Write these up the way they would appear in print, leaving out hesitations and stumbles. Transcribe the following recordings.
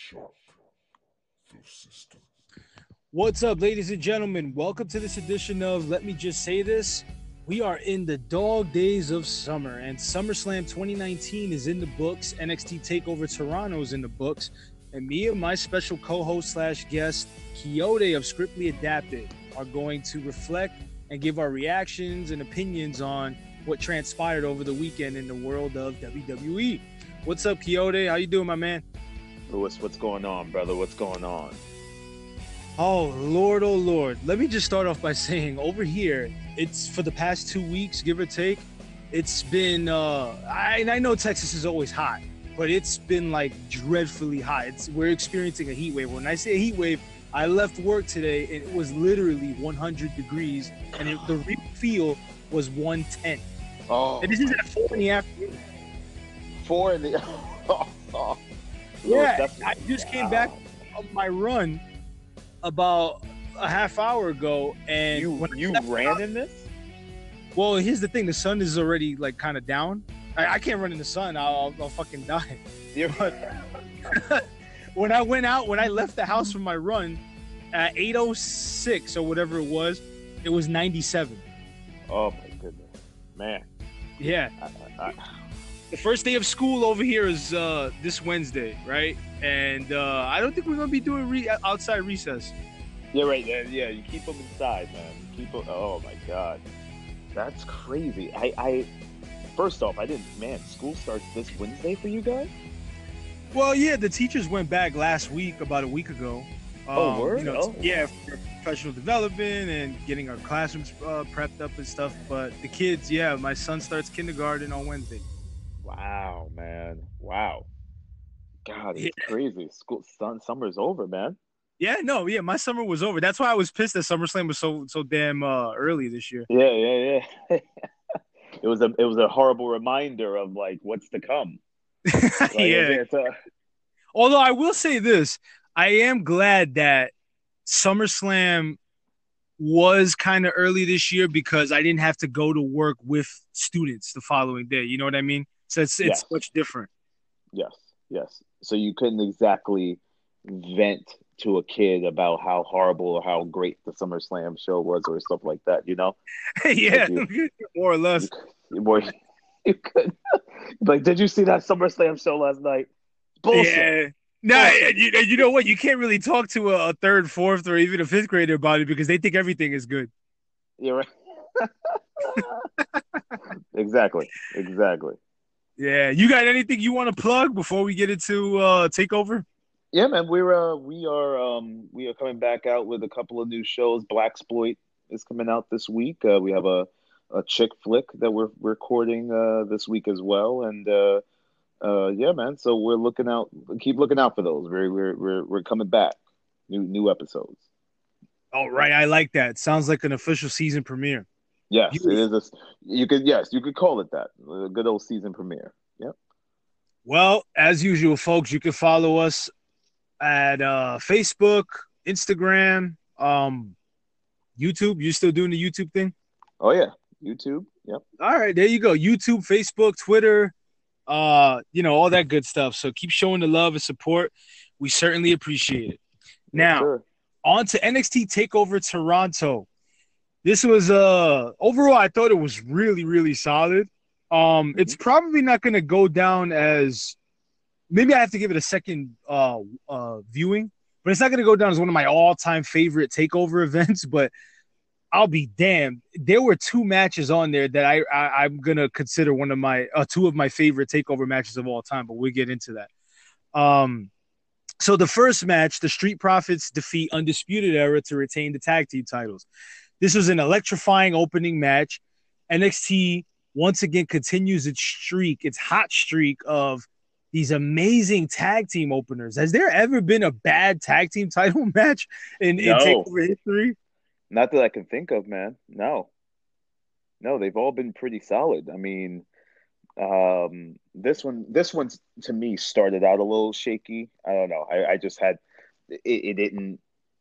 Shark the system. What's up, ladies and gentlemen? Welcome to this edition of Let Me Just Say This. We are in the dog days of summer, and SummerSlam 2019 is in the books. NXT TakeOver Toronto is in the books. And me and my special co-host slash guest, Quixote of Scriptly Adapted, are going to reflect and give our reactions and opinions on what transpired over the weekend in the world of WWE. What's up, Quixote? How you doing, my man? Lewis, what's going on, brother? What's going on? Oh Lord. Let me just start off by saying over here, it's for the past 2 weeks, give or take, it's been I know Texas is always hot, but it's been like dreadfully hot. We're experiencing a heat wave. When I say a heat wave, I left work today and it was literally 100 degrees and the real feel was 110. Oh, And this is at 4 in the afternoon. 4 in the Yeah, I just came back on my run about a half hour ago, and you ran in this? Well, here's the thing: the sun is already like kind of down. I can't run in the sun; I'll fucking die. But when I left the house from my run at 8:06 or whatever it was 97. Oh my goodness, man! Yeah. The first day of school over here is this Wednesday, right? And I don't think we're gonna be doing outside recess. Yeah, right. Yeah, you keep them inside, man. Oh my god, that's crazy. I first off, I didn't. Man, school starts this Wednesday for you guys? Well, yeah, the teachers went back last week, about a week ago. Word? Yeah, for professional development and getting our classrooms prepped up and stuff. But the kids, yeah, my son starts kindergarten on Wednesday. Wow, man. Wow. God, it's crazy. Summer's over, man. Yeah, my summer was over. That's why I was pissed that SummerSlam was so damn early this year. Yeah. It was a horrible reminder of like what's to come. Like, yeah. Although I will say this, I am glad that SummerSlam was kind of early this year because I didn't have to go to work with students the following day. You know what I mean? So it's much different. Yes. So you couldn't exactly vent to a kid about how horrible or how great the SummerSlam show was or stuff like that, you know? Yeah, like more or less. You could. Like, did you see that SummerSlam show last night? Bullshit. Yeah. No, you know what? You can't really talk to a third, fourth, or even a fifth grader about it because they think everything is good. You're right. Exactly. Yeah, you got anything you want to plug before we get into Takeover? Yeah, man, we are coming back out with a couple of new shows. Blaxploit is coming out this week. We have a chick flick that we're recording this week as well, and yeah, man. So keep looking out for those. We're coming back, new episodes. All right, I like that. Sounds like an official season premiere. Yes, it is. You could call it that. A good old season premiere. Yep. Well, as usual, folks, you can follow us at Facebook, Instagram, YouTube. You still doing the YouTube thing? Oh yeah, YouTube. Yep. All right, there you go. YouTube, Facebook, Twitter, all that good stuff. So keep showing the love and support. We certainly appreciate it. Now, on to NXT TakeOver Toronto. This was overall, I thought it was really, really solid. It's probably not going to go down as maybe I have to give it a second viewing, but it's not going to go down as one of my all-time favorite TakeOver events. But I'll be damned, there were 2 matches on there that I'm going to consider one of my 2 of my favorite TakeOver matches of all time. But we'll get into that. So the first match, the Street Profits defeat Undisputed Era to retain the tag team titles. This was an electrifying opening match. NXT once again continues its hot streak of these amazing tag team openers. Has there ever been a bad tag team title match in TakeOver history? Not that I can think of, man. No, they've all been pretty solid. I mean, this one to me started out a little shaky. I don't know. I just had it didn't.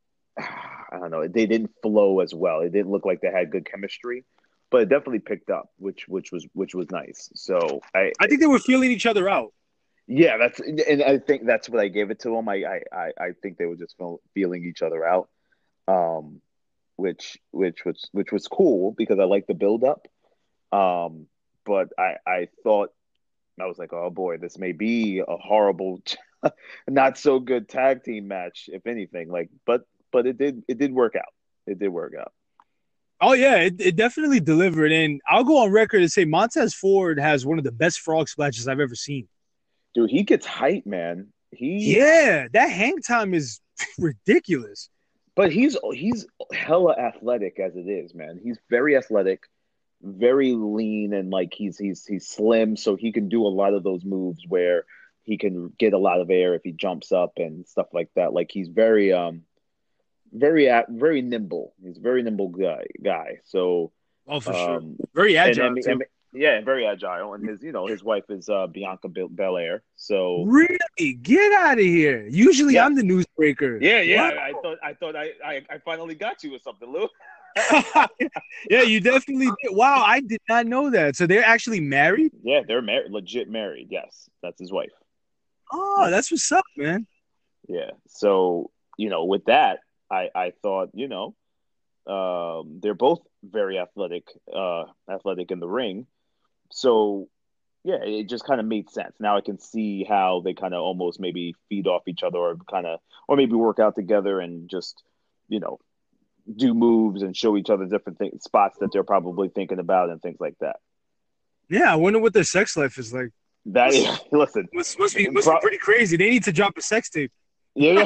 I don't know. They didn't flow as well. It didn't look like they had good chemistry, but it definitely picked up, which was nice. So I think they were feeling each other out. Yeah, and I think that's what I gave it to them. I think they were just feeling each other out, um, which was cool because I like the build up. Um, but I thought I was like, oh boy, this may be a horrible, not so good tag team match, if anything. Like, but it did work out. It did work out. Oh yeah, it definitely delivered, and I'll go on record and say Montez Ford has one of the best frog splashes I've ever seen. Dude, he gets height, man. Yeah, that hang time is ridiculous. But he's hella athletic as it is, man. He's very athletic, very lean, and like he's slim, so he can do a lot of those moves where he can get a lot of air if he jumps up and stuff like that. Like he's very nimble. He's a very nimble guy. So Oh, for sure, um very agile and too. yeah, and very agile. And his wife is Bianca Belair. So Really, get out of here. Usually, yeah, I'm the newsbreaker. yeah. Wow. I finally got you with something, Lou. Yeah, you definitely did. Wow, I did not know that. So they're actually married. Yeah, they're married, legit married. Yes, that's his wife. Oh, Yeah, that's what's up, man. yeah. So with that, I thought they're both very athletic in the ring. So yeah, it just kind of made sense. Now I can see how they kind of almost maybe feed off each other, or maybe work out together and just you know do moves and show each other different spots that they're probably thinking about and things like that. Yeah, I wonder what their sex life is like. That Must, is, listen, must be pretty crazy. They need to drop a sex tape. yeah,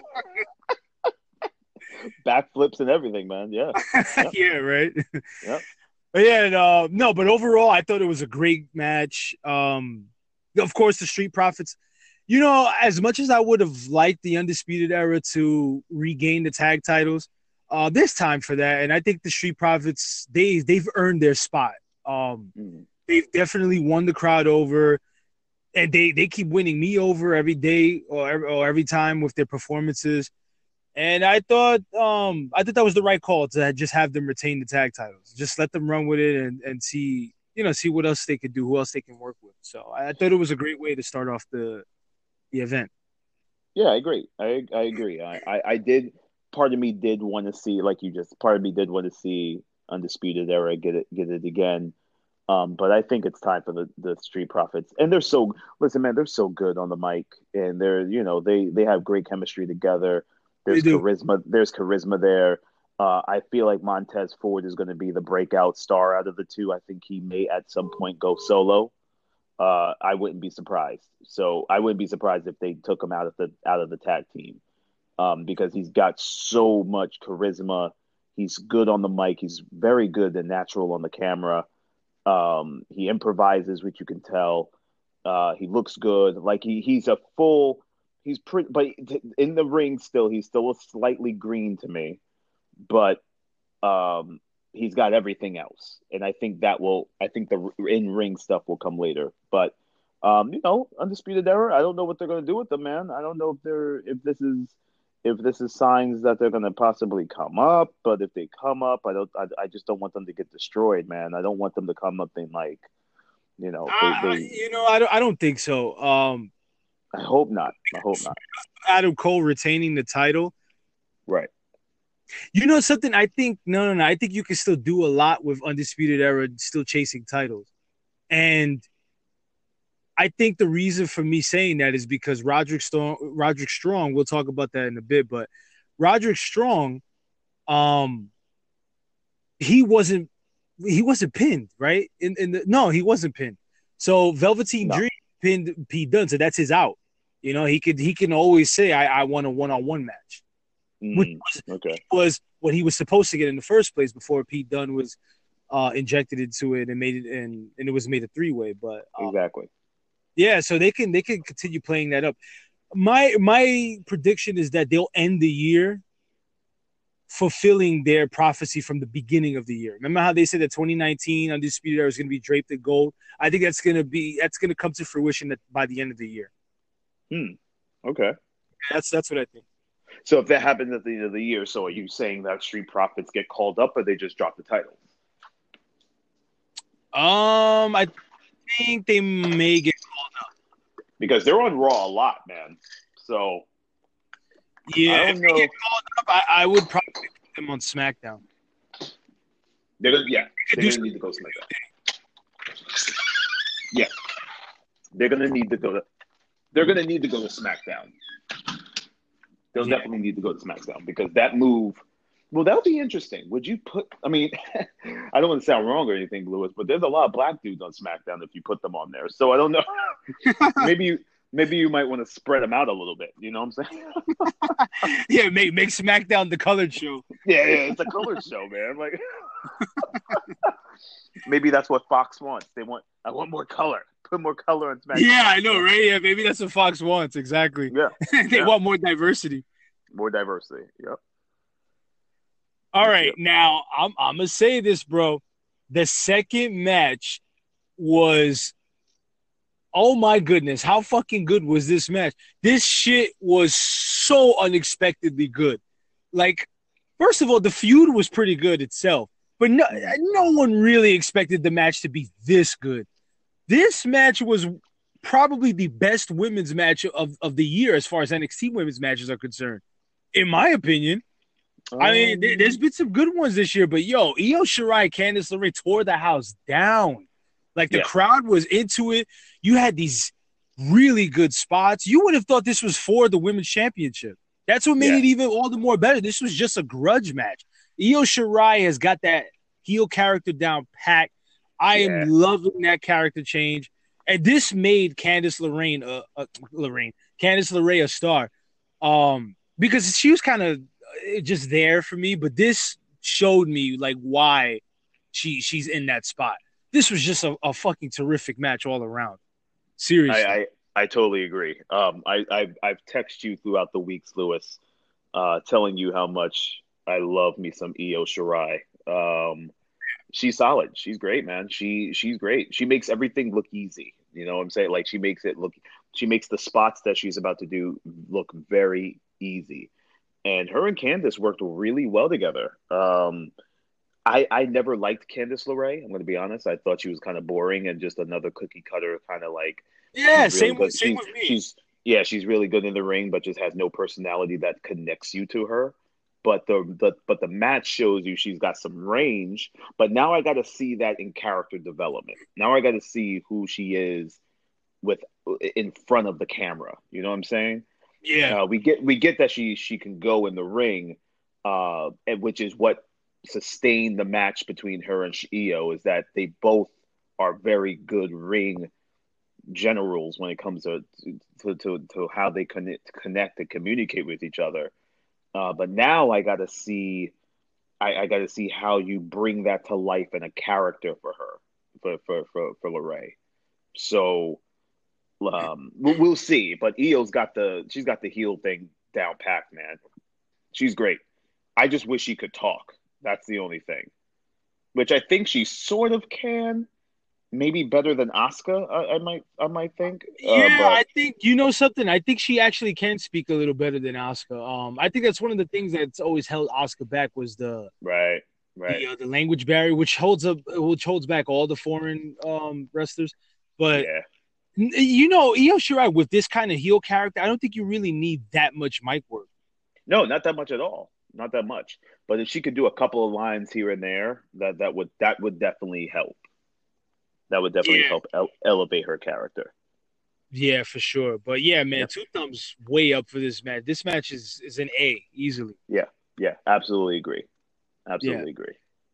backflips and everything, man. Yeah, yep, Yeah, right. yep. But yeah, no, but overall, I thought it was a great match. Of course, the Street Profits. As much as I would have liked the Undisputed Era to regain the tag titles, there's time for that, and I think the Street Profits they've earned their spot. Mm. They've definitely won the crowd over, and they keep winning me over every day or every time with their performances. And I thought that was the right call to just have them retain the tag titles. Just let them run with it and see what else they could do, who else they can work with. So I thought it was a great way to start off the event. Yeah, I agree. I agree. I did. Part of me did want to see, like you just. Part of me did want to see Undisputed Era get it again. But I think it's time for the Street Profits, and they're so listen, man. They're so good on the mic, and they have great chemistry together. They There's do. charisma. There's charisma there. I feel like Montez Ford is going to be the breakout star out of the two. I think he may at some point go solo. I wouldn't be surprised. So I wouldn't be surprised if they took him out of the tag team, because he's got so much charisma. He's good on the mic. He's very good and natural on the camera. He improvises, which you can tell. He looks good. Like he's a full. He's pretty, but in the ring still, he's still slightly green to me. But um, he's got everything else, and I think that will. I think the in ring stuff will come later. But Undisputed Era. I don't know what they're going to do with them, man. I don't know if this is signs that they're going to possibly come up. But if they come up, I just don't want them to get destroyed, man. I don't want them to come up and like, they. I don't think so. I hope not. I hope not. Adam Cole retaining the title. Right. Something I think no. I think you can still do a lot with Undisputed Era still chasing titles. And I think the reason for me saying that is because Roderick Strong, we'll talk about that in a bit, but Roderick Strong, um, he wasn't pinned, right? No, he wasn't pinned. So Velveteen No. Dream pinned Pete Dunne, so that's his out. He can always say I won a one-on-one match, which Okay. was what he was supposed to get in the first place before Pete Dunne was injected into it and made it and it was made a three-way. But Exactly. yeah, so they can continue playing that up. My prediction is that they'll end the year fulfilling their prophecy from the beginning of the year. Remember how they said that 2019 Undisputed Era is going to be draped in gold? I think that's going to come to fruition by the end of the year. Okay. That's what I think. So if that happens at the end of the year, so are you saying that Street Profits get called up, or they just drop the title? I think they may get called up. because they're on Raw a lot, man. So Yeah, I don't if they know. get called up, I would probably put them on SmackDown. They're gonna do need to go SmackDown. Yeah, they're gonna need to go to SmackDown. They'll definitely need to go to SmackDown because that move. Well, that'll be interesting. Would you put? I mean, I don't want to sound wrong or anything, Lewis, but there's a lot of black dudes on SmackDown if you put them on there. So I don't know. maybe you might want to spread them out a little bit. You know what I'm saying? Yeah, make SmackDown the colored show. Yeah, it's a colored show, man. Like, maybe that's what Fox wants. I want more color. Put more color on SmackDown. Yeah, I know, right? Yeah, maybe that's what Fox wants. Exactly. Yeah, they want more diversity. More diversity. Yep. All right, now I'm gonna say this, bro. The second match was, oh my goodness, how fucking good was this match? This shit was so unexpectedly good. Like, first of all, the feud was pretty good itself, but no one really expected the match to be this good. This match was probably the best women's match of the year as far as NXT women's matches are concerned, in my opinion. I mean, there's been some good ones this year, but Io Shirai, Candice LeRae tore the house down. Like, the crowd was into it. You had these really good spots. You would have thought this was for the women's championship. That's what made it even all the more better. This was just a grudge match. Io Shirai has got that heel character down packed. I am loving that character change. And this made Candice LeRae a star. Because she was kind of just there for me, but this showed me like why she's in that spot. This was just a fucking terrific match all around. Seriously. I totally agree. I've texted you throughout the weeks, Lewis, telling you how much I love me some Io Shirai. She's solid. She's great, man. She's great. She makes everything look easy. You know what I'm saying? Like, she makes the spots that she's about to do look very easy. And her and Candice worked really well together. I never liked Candice LeRae. I'm going to be honest. I thought she was kind of boring and just another cookie cutter kind of like. Yeah, same with me. She's really good in the ring, but just has no personality that connects you to her. But the match shows you she's got some range. But now I got to see that in character development. Now I got to see who she is in front of the camera. You know what I'm saying? Yeah, we get that she can go in the ring, and which is what sustained the match between her and Io, is that they both are very good ring generals when it comes to how they connect and communicate with each other. But now I got to see how you bring that to life in a character for her, for LeRae. So. We'll see, but Io's got the heel thing down packed, man. She's great. I just wish she could talk. That's the only thing, which I think she sort of can, maybe better than Asuka. I might think. I think something. I think she actually can speak a little better than Asuka. I think that's one of the things that's always held Asuka back was the right the language barrier, which holds back all the foreign wrestlers, but. Yeah. Io Shirai with this kind of heel character, I don't think you really need that much mic work. No, not that much at all. Not that much. But if she could do a couple of lines here and there, that would definitely help. That would definitely help elevate her character. Yeah, for sure. But yeah, man, 2 thumbs way up for this match. This match is an A easily. Yeah, absolutely agree. Agree.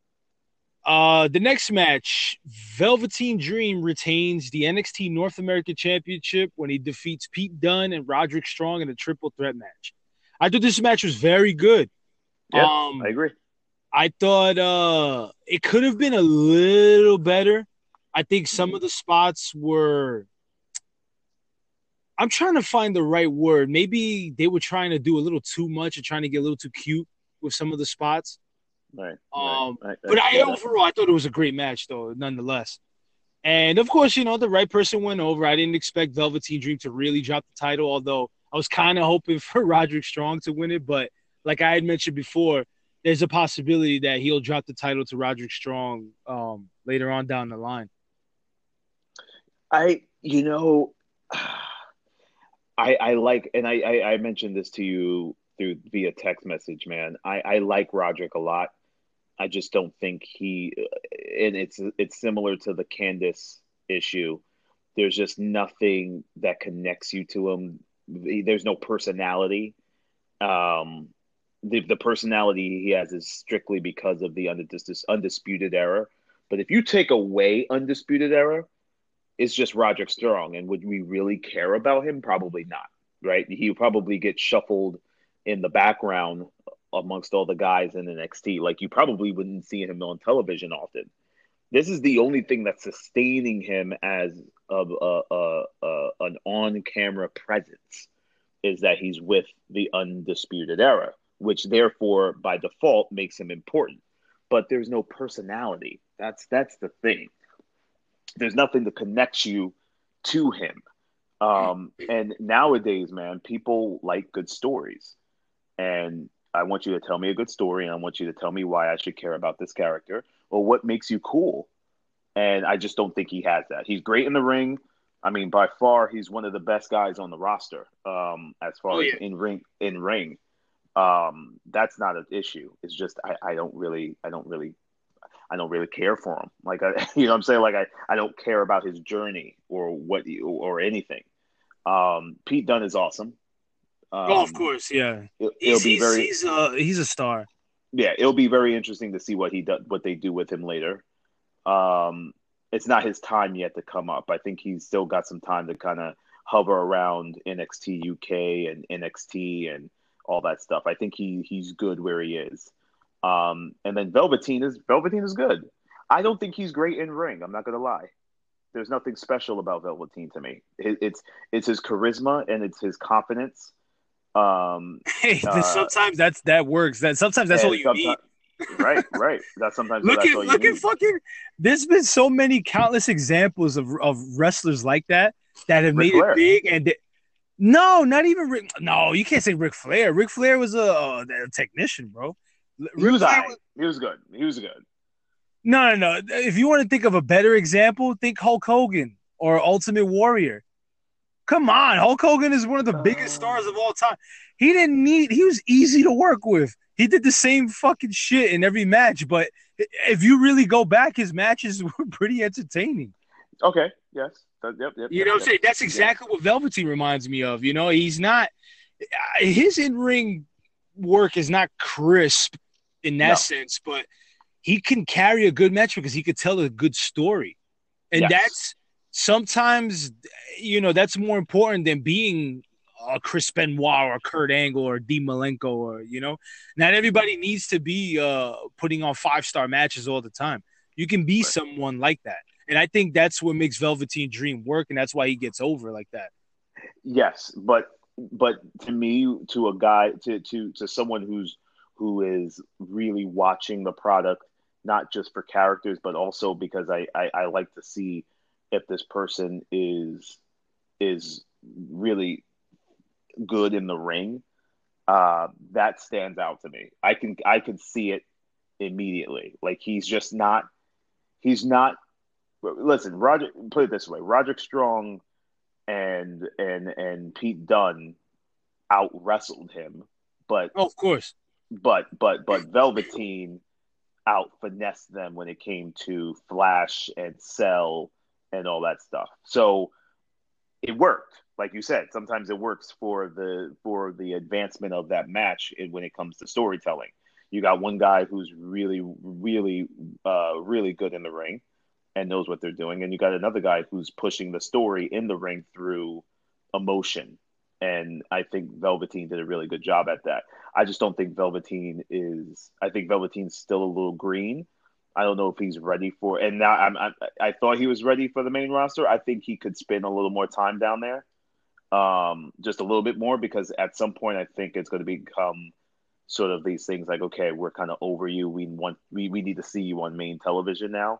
The next match, Velveteen Dream retains the NXT North American Championship when he defeats Pete Dunne and Roderick Strong in a triple threat match. I thought this match was very good. Yeah, I agree. I thought it could have been a little better. I think some of the spots were – I'm trying to find the right word. Maybe they were trying to do a little too much and trying to get a little too cute with some of the spots. Right. But overall, I thought it was a great match, though, nonetheless. And, of course, the right person went over. I didn't expect Velveteen Dream to really drop the title, although I was kind of hoping for Roderick Strong to win it. But like I had mentioned before, there's a possibility that he'll drop the title to Roderick Strong later on down the line. I like, and I mentioned this to you through via text message, man. I like Roderick a lot. I just don't think and it's similar to the Candice issue. There's just nothing that connects you to him. There's no personality. Um, the personality he has is strictly because of the undisputed era. But if you take away undisputed era, it's just Roderick Strong. And would we really care about him? Probably not, right? He would probably get shuffled in the background amongst all the guys in NXT. Like you probably wouldn't see him on television often. This is the only thing that's sustaining him as an on-camera presence is that he's with the Undisputed Era, which therefore by default makes him important. But there's no personality. That's the thing. There's nothing to connect you to him. And nowadays, man, people like good stories. And I want you to tell me a good story, and I want you to tell me why I should care about this character or what makes you cool. And I just don't think he has that. He's great in the ring. I mean, by far, he's one of the best guys on the roster as far as in ring. That's not an issue. It's just I don't really care for him. Like you know what I'm saying? Like I don't care about his journey or anything. Pete Dunne is awesome. Of course, yeah. He's a star. Yeah, it'll be very interesting to see what they do with him later. It's not his time yet to come up. I think he's still got some time to kind of hover around NXT UK and NXT and all that stuff. I think he's good where he is. And then Velveteen is good. I don't think he's great in ring. I'm not gonna lie. There's nothing special about Velveteen to me. It's his charisma and it's his confidence. Sometimes that works. Sometimes that's all you need. Right. That's sometimes look at fucking. There's been so many countless examples of wrestlers like that have made it big, and no, not even Rick. No, you can't say Ric Flair. Ric Flair was a technician, bro. He was good. No. If you want to think of a better example, think Hulk Hogan or Ultimate Warrior. Come on, Hulk Hogan is one of the biggest stars of all time. He was easy to work with. He did the same fucking shit in every match, but if you really go back, his matches were pretty entertaining. Okay, yes. Yep. You know what I'm saying? That's exactly what Velveteen reminds me of. You know, he's not – his in-ring work is not crisp in that sense, but he can carry a good match because he could tell a good story. And that's sometimes, you know, that's more important than being – Chris Benoit or Kurt Angle or Dean Malenko or, you know, not everybody needs to be putting on 5-star matches all the time. You can be someone like that. And I think that's what makes Velveteen Dream work. And that's why he gets over like that. Yes. But to me, to a guy, to someone who is really watching the product, not just for characters, but also because I like to see if this person is really good in the ring, that stands out to me. I can see it immediately. Like he's not listen, Roger, put it this way, Roderick Strong and Pete Dunne out wrestled him, but of course. But Velveteen out finessed them when it came to Flash and Cell and all that stuff. So it worked. Like you said, sometimes it works for the advancement of that match when it comes to storytelling. You got one guy who's really, really, really good in the ring and knows what they're doing, and you got another guy who's pushing the story in the ring through emotion. And I think Velveteen did a really good job at that. I just don't think I think Velveteen's still a little green. I don't know if he's ready for, and now I thought he was ready for the main roster. I think he could spend a little more time down there. Just a little bit more, because at some point I think it's going to become sort of these things like, okay, we're kind of over you. We need to see you on main television now.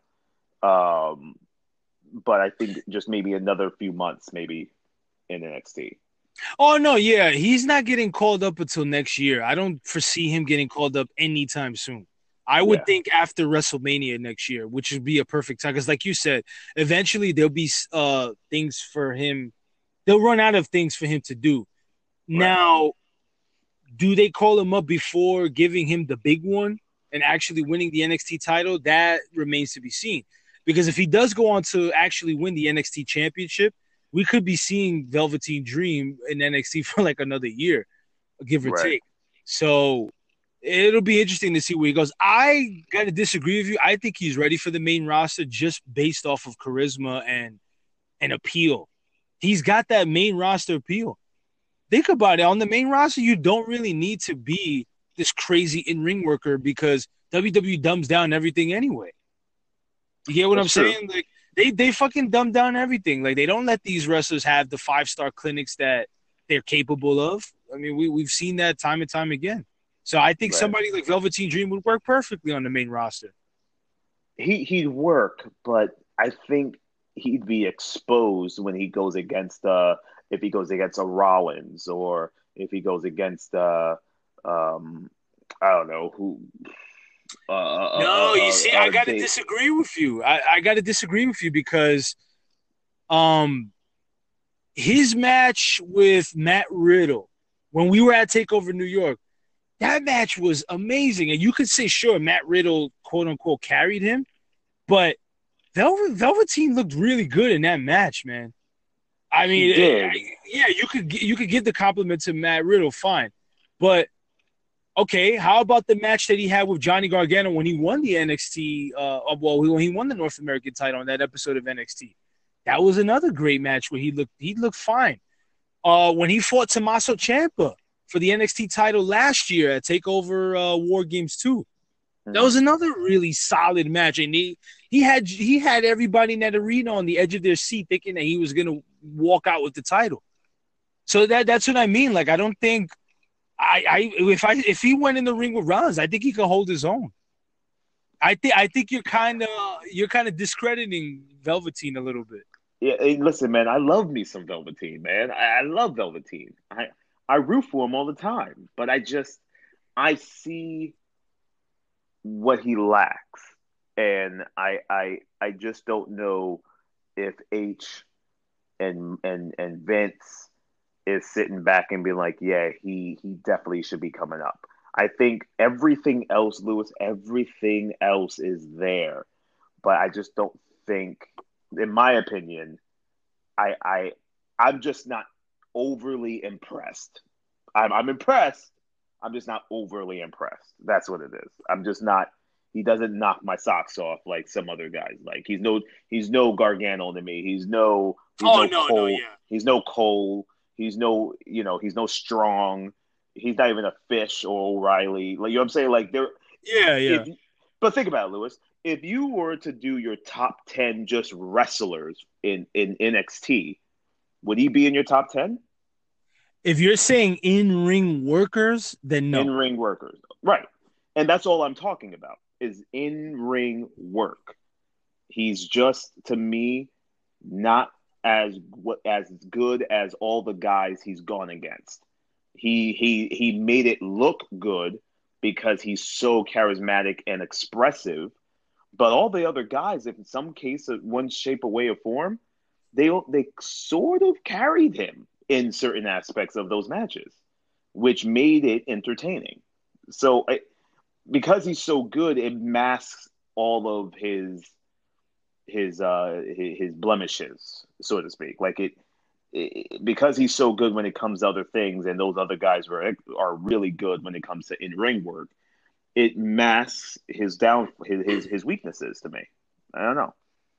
But I think just maybe another few months, maybe in NXT. Oh no, yeah, he's not getting called up until next year. I don't foresee him getting called up anytime soon. I would think after WrestleMania next year, which would be a perfect time. Because like you said, eventually there'll be things for him they'll run out of things for him to do. Right. Now, do they call him up before giving him the big one and actually winning the NXT title? That remains to be seen. Because if he does go on to actually win the NXT championship, we could be seeing Velveteen Dream in NXT for like another year, give or take. So it'll be interesting to see where he goes. I got to disagree with you. I think he's ready for the main roster just based off of charisma and appeal. He's got that main roster appeal. Think about it. On the main roster, you don't really need to be this crazy in-ring worker because WWE dumbs down everything anyway. You get what I'm saying? Like they fucking dumb down everything. Like they don't let these wrestlers have the 5-star clinics that they're capable of. I mean, we've seen that time and time again. So I think somebody like Velveteen Dream would work perfectly on the main roster. He'd work, but I think he'd be exposed when he goes against if he goes against a Rollins or if he goes against I don't know who. You see, I got to disagree with you. I got to disagree with you because his match with Matt Riddle when we were at TakeOver New York, that match was amazing. And you could say, sure, Matt Riddle, quote unquote, carried him, but Velveteen looked really good in that match, man. I mean, you could give the compliment to Matt Riddle, fine, but okay, how about the match that he had with Johnny Gargano when he won the NXT? When he won the North American title on that episode of NXT, that was another great match where he looked fine. When he fought Tommaso Ciampa for the NXT title last year at TakeOver War Games 2. That was another really solid match, and he had everybody in that arena on the edge of their seat thinking that he was going to walk out with the title. So that's what I mean. Like I don't think if he went in the ring with Rollins, I think he could hold his own. I think you're kind of discrediting Velveteen a little bit. Yeah, hey, listen, man, I love me some Velveteen, man. I love Velveteen. I root for him all the time, but I see what he lacks, and I just don't know if H and Vince is sitting back and being like, yeah, he definitely should be coming up. I think everything else, Lewis, everything else is there, but I just don't think, in my opinion, I'm just not overly impressed. I'm impressed. I'm just not overly impressed. That's what it is. I'm just not. He doesn't knock my socks off like some other guys. Like he's no Gargano to me. He's no Cole. He's no Cole. He's no Strong. He's not even a Fish or O'Reilly. Like, you know what I'm saying? Like there. Yeah. But think about it, Lewis. If you were to do your top 10 just wrestlers in NXT, would he be in your top 10? If you're saying in-ring workers, then no. In-ring workers. Right. And that's all I'm talking about is in-ring work. He's just, to me, not as good as all the guys he's gone against. He made it look good because he's so charismatic and expressive. But all the other guys, if in some case, one shape or way or form, they sort of carried him in certain aspects of those matches, which made it entertaining. So because he's so good, it masks all of his blemishes, so to speak. Like it because he's so good when it comes to other things, and those other guys are really good when it comes to in-ring work. It masks his weaknesses to me. I don't know.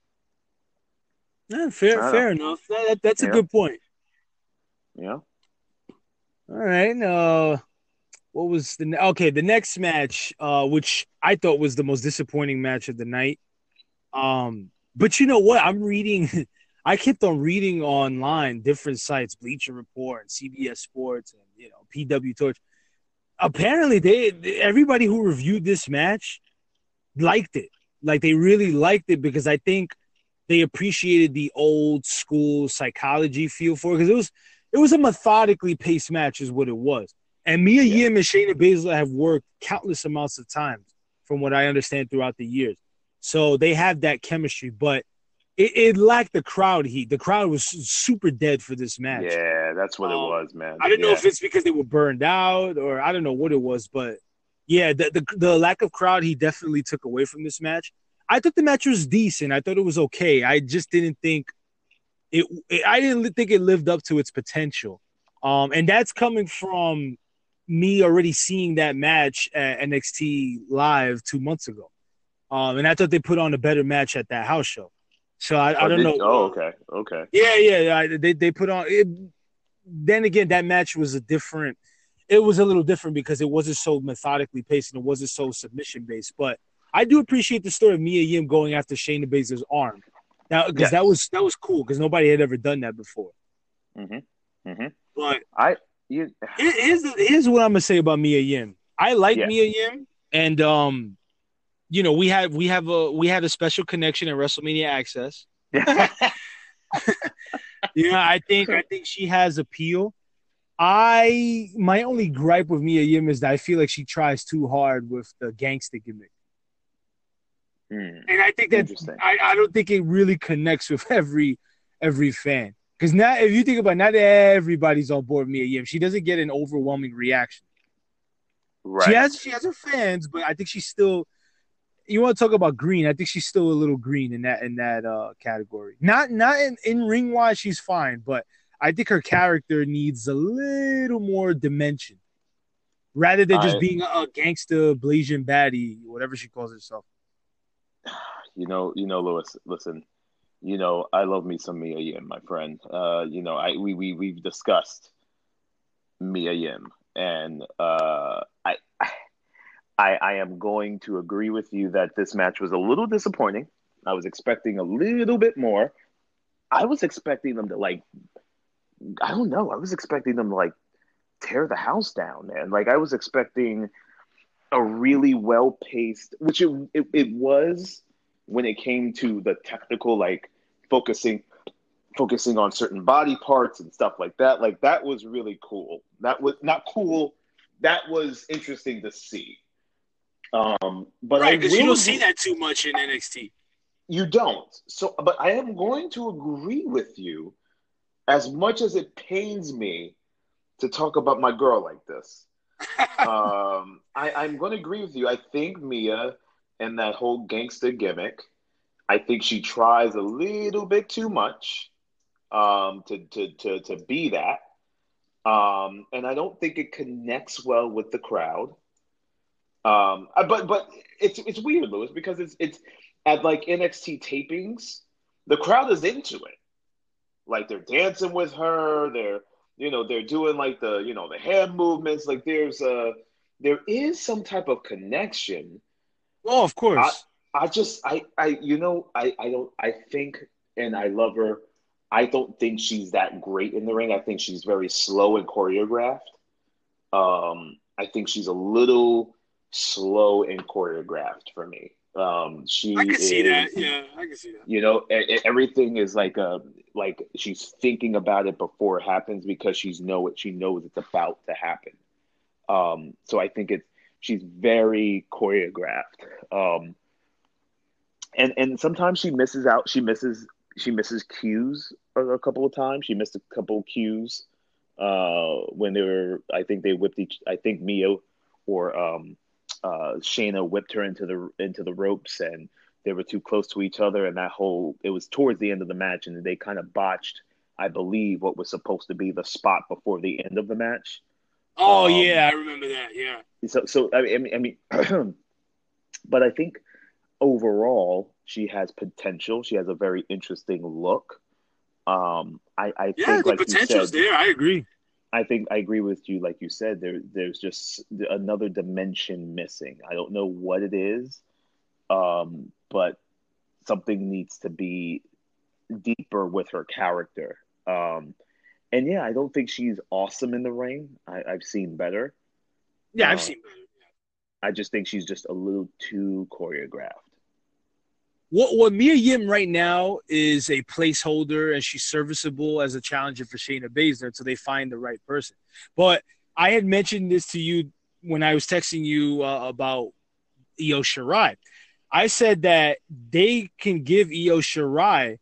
Yeah, fair enough. That's a good point. Yeah. All right. What was the next match, which I thought was the most disappointing match of the night. But you know what? I kept on reading online, different sites, Bleacher Report and CBS Sports and PW Torch. Apparently, everybody who reviewed this match liked it. Like they really liked it because I think they appreciated the old school psychology feel for it because it was a methodically paced match, is what it was. And Mia Yim and Shayna Baszler have worked countless amounts of times, from what I understand, throughout the years. So they have that chemistry. But it lacked the crowd heat. The crowd was super dead for this match. Yeah, that's what it was, man. I don't know if it's because they were burned out or I don't know what it was, but yeah, the lack of crowd heat definitely took away from this match. I thought the match was decent. I thought it was okay. I just didn't think I didn't think it lived up to its potential. And that's coming from me already seeing that match at NXT Live 2 months ago. And I thought they put on a better match at that house show. So I don't know. Oh, okay. Yeah. They put on it. Then again, that match was it was a little different because it wasn't so methodically paced and it wasn't so submission based. But I do appreciate the story of Mia Yim going after Shayna Baszler's arm. Now, because that was cool because nobody had ever done that before. But here's what I'm gonna say about Mia Yim. I like Mia Yim, and we had a special connection at WrestleMania Access. I think she has appeal. My only gripe with Mia Yim is that I feel like she tries too hard with the gangster gimmick. And I think that I don't think it really connects with every fan. Because now, if you think about it, not everybody's on board with Mia Yim. She doesn't get an overwhelming reaction. Right. She has her fans, but I think she's still. You want to talk about green? I think she's still a little green in that category. Not in ring wise, she's fine, but I think her character needs a little more dimension, rather than just being a gangster, blazing baddie, whatever she calls herself. Lewis, listen, I love me some Mia Yim, my friend. We've discussed Mia Yim, and I am going to agree with you that this match was a little disappointing. I was expecting a little bit more. I was expecting them to I don't know. I was expecting them to tear the house down, man. I was expecting a really well-paced, which it was when it came to the technical, focusing on certain body parts and stuff like that. That was really cool. That was not cool. That was interesting to see. But right, because you don't see that too much in NXT. You don't. So, but I am going to agree with you. As much as it pains me to talk about my girl like this, I'm going to agree with you. I think Mia and that whole gangster gimmick, I think she tries a little bit too much to be that. And I don't think it connects well with the crowd. But it's weird, Lewis, because it's at NXT tapings, the crowd is into it. They're dancing with her. They're doing the hand movements. There is some type of connection. Oh, of course. I think, and I love her. I don't think she's that great in the ring. I think she's very slow and choreographed. I think she's a little slow and choreographed for me. I can see that. Yeah, I can see that. Everything is like she's thinking about it before it happens because she knows it's about to happen. So I think she's very choreographed. And sometimes she misses out. She misses cues a couple of times. She missed a couple of cues when I think Mia or Shayna whipped her into the ropes, and they were too close to each other, and it was towards the end of the match, and they kind of botched, I believe, what was supposed to be the spot before the end of the match. Oh yeah, I remember that. Yeah. So I mean, but I think overall she has potential. She has a very interesting look. I think the potential's there. I agree. I think I agree with you. Like you said, there's just another dimension missing. I don't know what it is, but something needs to be deeper with her character. And yeah, I don't think she's awesome in the ring. I've seen better. Yeah, I've seen better. Yeah. I just think she's just a little too choreographed. What Mia Yim right now is a placeholder, and she's serviceable as a challenger for Shayna Baszler until they find the right person. But I had mentioned this to you when I was texting you about Io Shirai. I said that they can give Io Shirai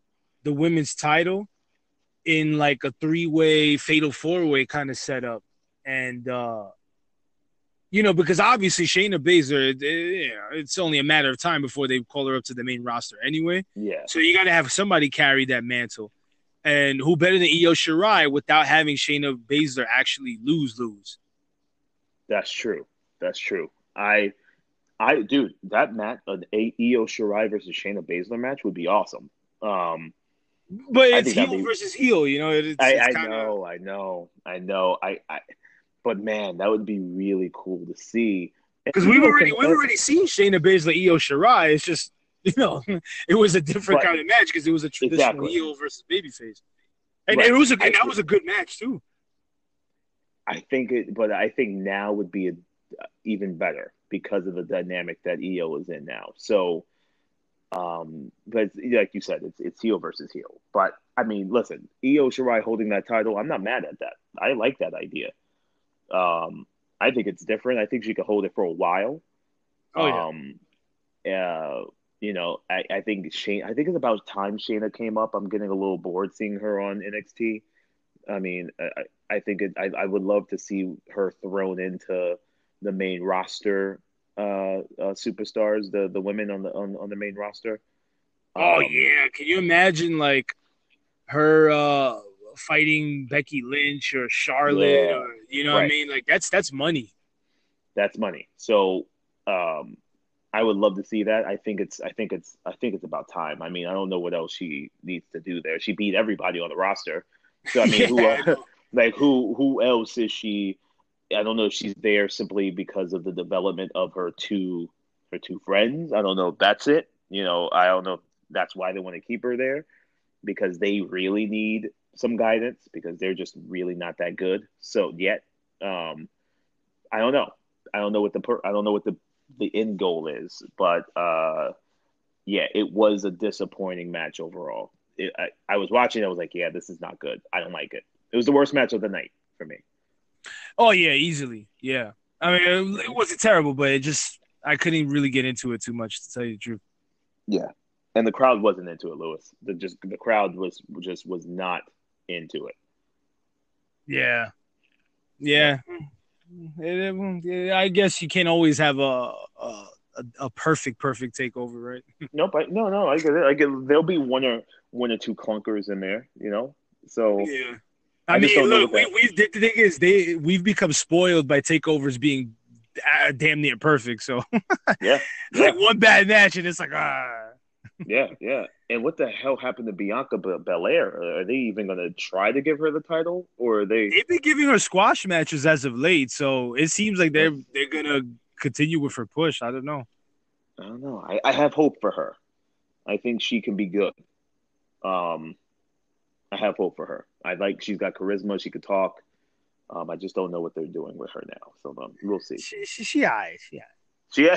the women's title in like a 3-way fatal 4-way kind of setup. And, because obviously Shayna Baszler, it's only a matter of time before they call her up to the main roster anyway. Yeah. So you got to have somebody carry that mantle. And who better than Io Shirai without having Shayna Baszler actually lose? That's true. Dude, that match, an Io Shirai versus Shayna Baszler match would be awesome. But it's heel versus heel, I know. But man, that would be really cool to see. Because we've already seen Shayna Baszler, Io Shirai. It's just it was a different kind of match because it was a traditional heel versus babyface, and right. That was a good match too. I think now would be even better because of the dynamic that Io is in now. So, but like you said, it's heel versus heel. But I mean, listen, Io Shirai holding that title, I'm not mad at that. I like that idea. I think it's different. I think she could hold it for a while. Oh yeah. I think it's about time Shayna came up. I'm getting a little bored seeing her on NXT. I mean, I think I would love to see her thrown into the main roster superstars, the women on the main roster. Oh yeah, can you imagine like her fighting Becky Lynch or Charlotte? Yeah, or, what I mean? Like that's money. That's money. So I would love to see that. I think it's about time. I mean, I don't know what else she needs to do there. She beat everybody on the roster. So I mean, who else is she? I don't know if she's there simply because of the development of her two friends. I don't know if that's it. I don't know if that's why they want to keep her there, because they really need some guidance because they're just really not that good. So yet, I don't know. I don't know what the end goal is, but yeah, it was a disappointing match overall. I was watching. I was like, yeah, this is not good. I don't like it. It was the worst match of the night for me. Oh yeah, easily. Yeah, I mean, it wasn't terrible, but I couldn't really get into it too much, to tell you the truth. Yeah, and the crowd wasn't into it, Lewis. The crowd was not into it. Yeah. I guess you can't always have a perfect takeover, right? Nope. No. I get it. There'll be one or two clunkers in there, So yeah. I mean, look, the thing is, we've become spoiled by takeovers being damn near perfect. So yeah, like one bad match and it's like Yeah. And what the hell happened to Bianca Belair? Are they even going to try to give her the title, or are they? They've been giving her squash matches as of late, so it seems like they're going to continue with her push. I don't know. I have hope for her. I think she can be good. I have hope for her. She's got charisma. She could talk. I just don't know what they're doing with her now. So we'll see. She alright. Yeah.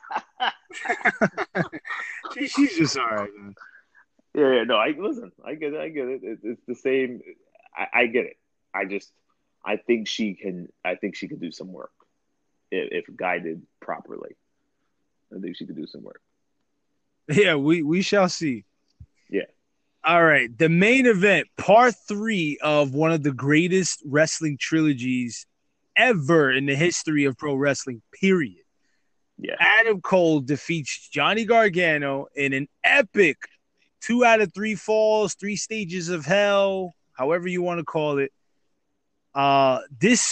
She's just all right, man. Yeah. No, I get it. It's the same. I get it. I think she can do some work if guided properly. I think she could do some work. Yeah, we shall see. Yeah. All right. The main event, part 3 of one of the greatest wrestling trilogies ever in the history of pro wrestling, period. Yeah. Adam Cole defeats Johnny Gargano in an epic 2 out of 3 falls, 3 stages of hell, however you want to call it. This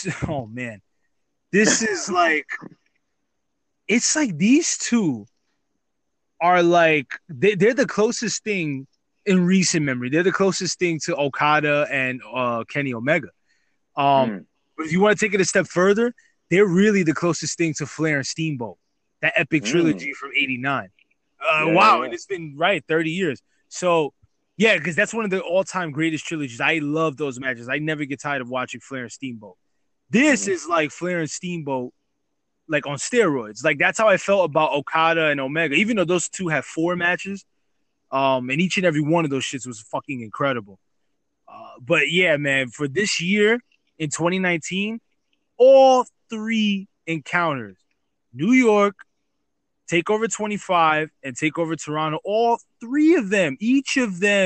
is like, it's like these two are like, they're the closest thing in recent memory. They're the closest thing to Okada and Kenny Omega. But if you want to take it a step further, they're really the closest thing to Flair and Steamboat. That epic trilogy from '89. Wow, and it's been 30 years. So, yeah, because that's one of the all-time greatest trilogies. I love those matches. I never get tired of watching Flair and Steamboat. This is like Flair and Steamboat, like on steroids. Like that's how I felt about Okada and Omega. Even though those two have 4 matches, and each and every one of those shits was fucking incredible. But yeah, man, for this year in 2019, all 3 encounters, New York, TakeOver 25, and TakeOver Toronto, all 3 of them, each of them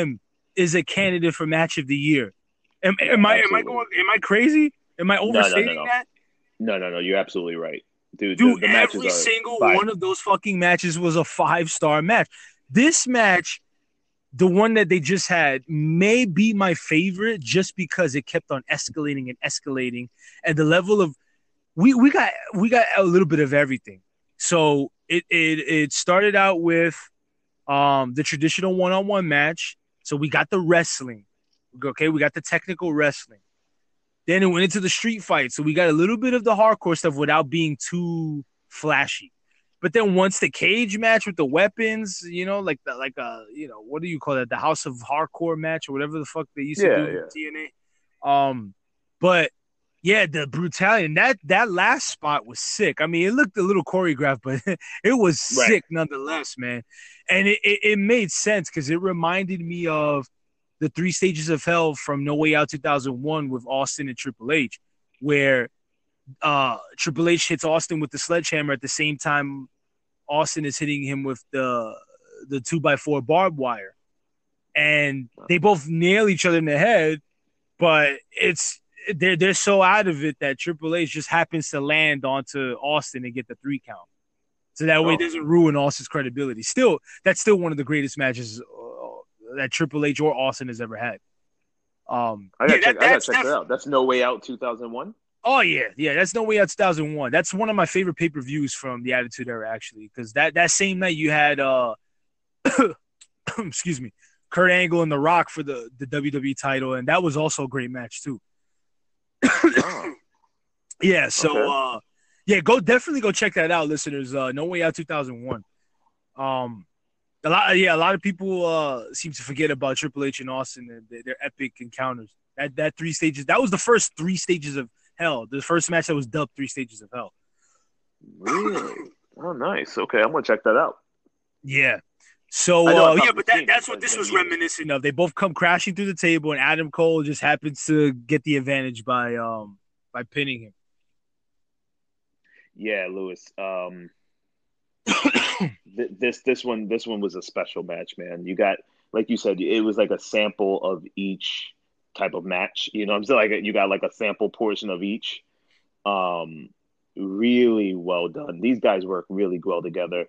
is a candidate for match of the year. Am I crazy? Am I overstating that? No. You're absolutely right. Dude, the every single one of those fucking matches was a 5-star match. This match, the one that they just had, may be my favorite just because it kept on escalating and escalating, and the level of we got a little bit of everything. So it started out with the traditional one-on-one match. So we got the wrestling. Okay, we got the technical wrestling. Then it went into the street fight. So we got a little bit of the hardcore stuff without being too flashy. But then once the cage match with the weapons, what do you call that? The House of Hardcore match or whatever the fuck they used to do in TNA. But yeah, the brutality and that last spot was sick. I mean, it looked a little choreographed, but it was sick nonetheless, man. And it made sense because it reminded me of the 3 Stages of Hell from No Way Out 2001 with Austin and Triple H, where Triple H hits Austin with the sledgehammer at the same time Austin is hitting him with the 2x4 barbed wire. And they both nail each other in the head, but they're so out of it that Triple H just happens to land onto Austin and get the 3 count. So that way it doesn't ruin Austin's credibility. Still, that's still one of the greatest matches that Triple H or Austin has ever had. I gotta check that out. That's No Way Out 2001? Oh, yeah. That's No Way Out 2001. That's one of my favorite pay-per-views from the Attitude Era, actually, because that same night you had, excuse me, Kurt Angle and The Rock for the WWE title, and that was also a great match, too. Yeah, so, definitely go check that out, listeners. No Way Out 2001. A lot of people seem to forget about Triple H and Austin and their epic encounters. That 3 stages, that was the first 3 stages of Hell. The first match that was dubbed 3 Stages of Hell. Really? Oh, nice. Okay, I'm gonna check that out. Yeah. So but that's what this was reminiscent of. They both come crashing through the table, and Adam Cole just happens to get the advantage by pinning him. Yeah, Lewis. This one was a special match, man. You got, like you said, it was like a sample of each type of match. I'm still like you got like a sample portion of each. Really well done. These guys work really well together.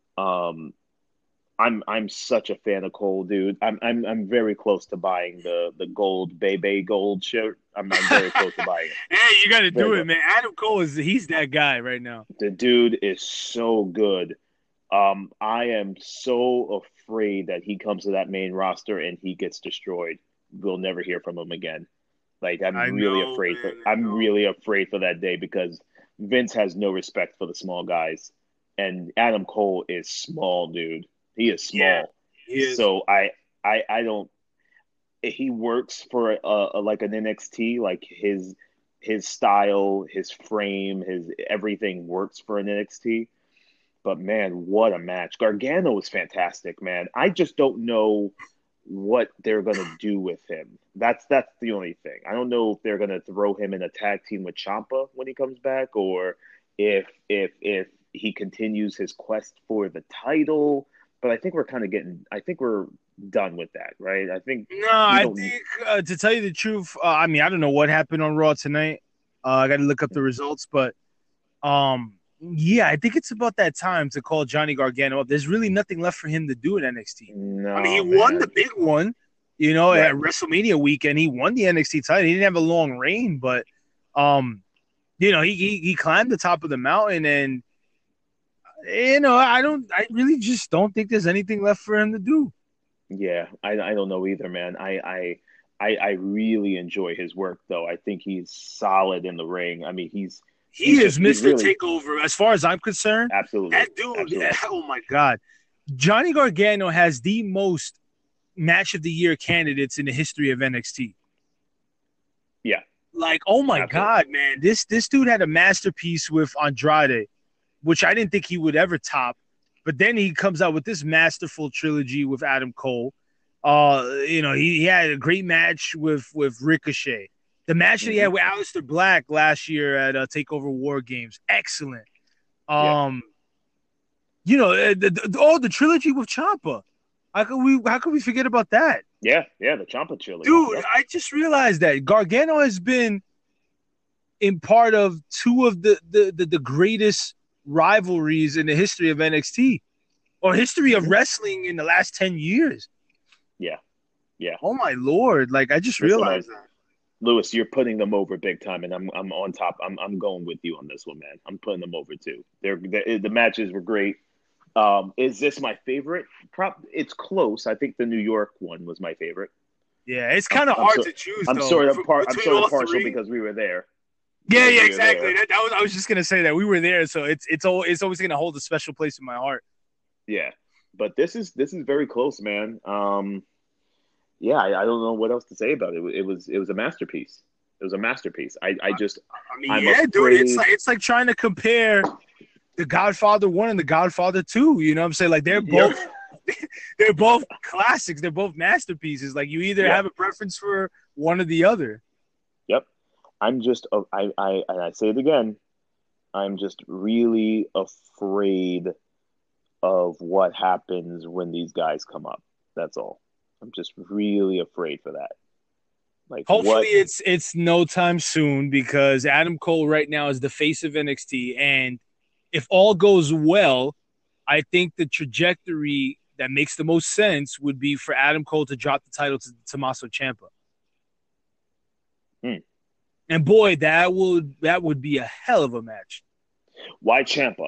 I'm such a fan of Cole, dude. I'm very close to buying the gold Bebe gold shirt. I'm very close to buying it. Hey, you got to do it, man. Adam Cole he's that guy right now. The dude is so good. I am so afraid that he comes to that main roster and he gets destroyed. We'll never hear from him again. Like I'm really afraid for that day because Vince has no respect for the small guys, and Adam Cole is small, dude. He is small. Yeah, he is. So I don't. He works for like an NXT. Like his style, his frame, his everything works for an NXT. But man, what a match! Gargano was fantastic, man. I just don't know what they're gonna do with him. That's the only thing. I don't know if they're gonna throw him in a tag team with Ciampa when he comes back, or if he continues his quest for the title. But I think we're we're done with that, right? I think to tell you the truth, I don't know what happened on Raw tonight. I got to look up the results, but I think it's about that time to call Johnny Gargano up. There's really nothing left for him to do at NXT. No, he won the big one, at WrestleMania weekend. He won the NXT title. He didn't have a long reign, but he climbed the top of the mountain, and I really just don't think there's anything left for him to do. Yeah, I don't know either, man. I really enjoy his work, though. I think he's solid in the ring. I mean, he is Mr. Takeover, as far as I'm concerned. Absolutely. That dude, oh my God. Johnny Gargano has the most match of the year candidates in the history of NXT. Yeah. Like, oh my God, man. This dude had a masterpiece with Andrade, which I didn't think he would ever top. But then he comes out with this masterful trilogy with Adam Cole. He had a great match with Ricochet. The match that he had with Aleister Black last year at TakeOver War Games, excellent. The trilogy with Ciampa. How could we forget about that? Yeah, the Ciampa trilogy. Dude, Yep. I just realized that Gargano has been in part of two of the greatest rivalries in the history of NXT or history of wrestling in the last 10 years. Yeah. Oh my Lord. Like I just Listen, realized man, that. Lewis, you're putting them over big time, and I'm on top. I'm going with you on this one, man. I'm putting them over too. The matches were great. Is this my favorite? It's close. I think the New York one was my favorite. Yeah, it's kind of hard to choose I'm though. sort of I'm Between sort all of partial three. because we were there. Yeah, exactly. That was, I was just gonna say that we were there, so it's always gonna hold a special place in my heart. Yeah, but this is very close, man. Yeah, I don't know what else to say about it. It was a masterpiece. It was a masterpiece. I mean, I'm yeah, afraid... dude. It's like trying to compare The Godfather 1 and The Godfather 2. You know what I'm saying? Like they're both classics. They're both masterpieces. Like you either have a preference for one or the other. Yep. I'm just I say it again. I'm just really afraid of what happens when these guys come up. That's all. I'm just really afraid for that. Like, hopefully it's no time soon because Adam Cole right now is the face of NXT, and if all goes well, I think the trajectory that makes the most sense would be for Adam Cole to drop the title to Tommaso Ciampa. And boy, that would be a hell of a match. Why Ciampa?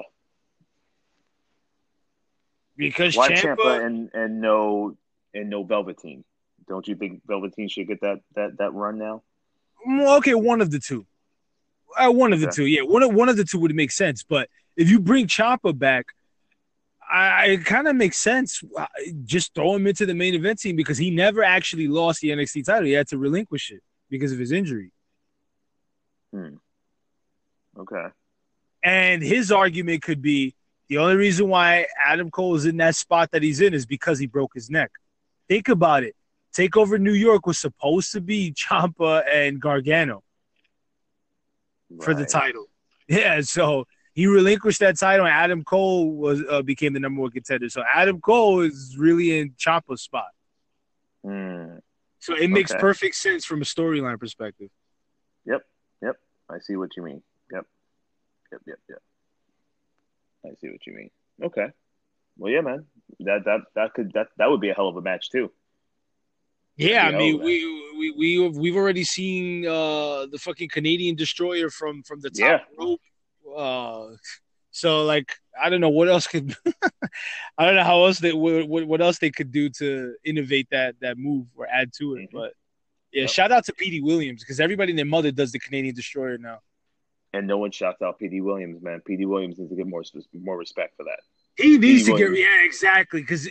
Because why Ciampa and no Velveteen? Don't you think Velveteen should get that run now? Okay, one of the two. One of the two, yeah. One of the two would make sense. But if you bring Ciampa back, it kind of makes sense. Just throw him into the main event team because he never actually lost the NXT title. He had to relinquish it because of his injury. Okay. And his argument could be the only reason why Adam Cole is in that spot that he's in is because he broke his neck. Think about it. TakeOver New York was supposed to be Ciampa and Gargano for the title. Yeah, so he relinquished that title, and Adam Cole became the number one contender. So Adam Cole is really in Ciampa's spot. So it makes perfect sense from a storyline perspective. Yep. I see what you mean. Yep. I see what you mean. Okay. Well, yeah, man. That would be a hell of a match too. Yeah, I mean, we've already seen the fucking Canadian Destroyer from the top rope. So like, I don't know what else could. I don't know how else what else they could do to innovate that move or add to it. But yeah, shout out to Petey Williams because everybody and their mother does the Canadian Destroyer now. And no one shouts out Petey Williams, man. Petey Williams needs to get more respect for that. He needs to get exactly because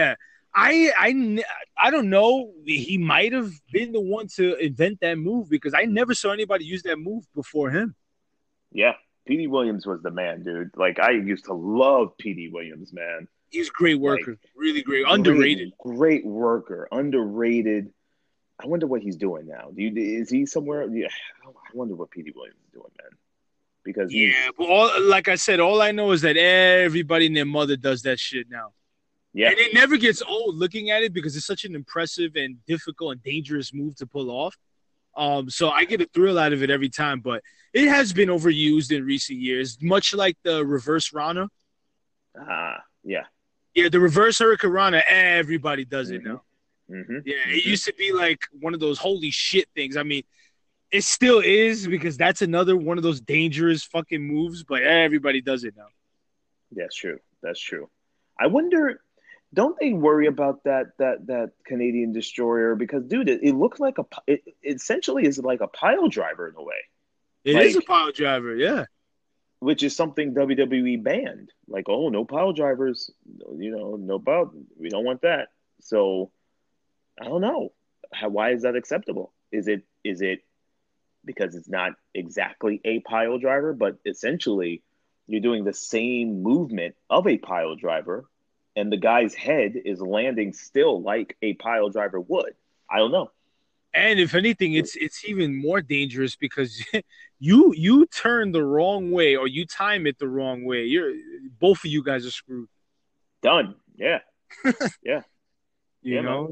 I don't know. He might have been the one to invent that move because I never saw anybody use that move before him. Yeah, Petey Williams was the man, dude. Like I used to love Petey Williams, man. He's a great worker, really great, underrated. Great worker, underrated. I wonder what he's doing now. Is he somewhere? Yeah, I wonder what Petey Williams is doing, man. Because but like I said, all I know is that everybody and their mother does that shit now. Yeah, and it never gets old looking at it because it's such an impressive and difficult and dangerous move to pull off. So I get a thrill out of it every time, but it has been overused in recent years, much like the reverse Rana. Yeah, the reverse Hurricane Rana. Everybody does it now. It used to be like one of those holy shit things. I mean, it still is because that's another one of those dangerous fucking moves, but everybody does it now. That's true. I wonder, don't they worry about that Canadian Destroyer? Because, dude, it looks like it essentially is like a pile driver in a way. It is a pile driver, yeah. Which is something WWE banned. Like, oh, no pile drivers, no pile. We don't want that. So, I don't know. Why is that acceptable? Is it because it's not exactly a pile driver, but essentially you're doing the same movement of a pile driver, and the guy's head is landing still like a pile driver would. I don't know. And if anything, it's even more dangerous because you turn the wrong way or you time it the wrong way. Both of you guys are screwed. Done. Yeah. You know?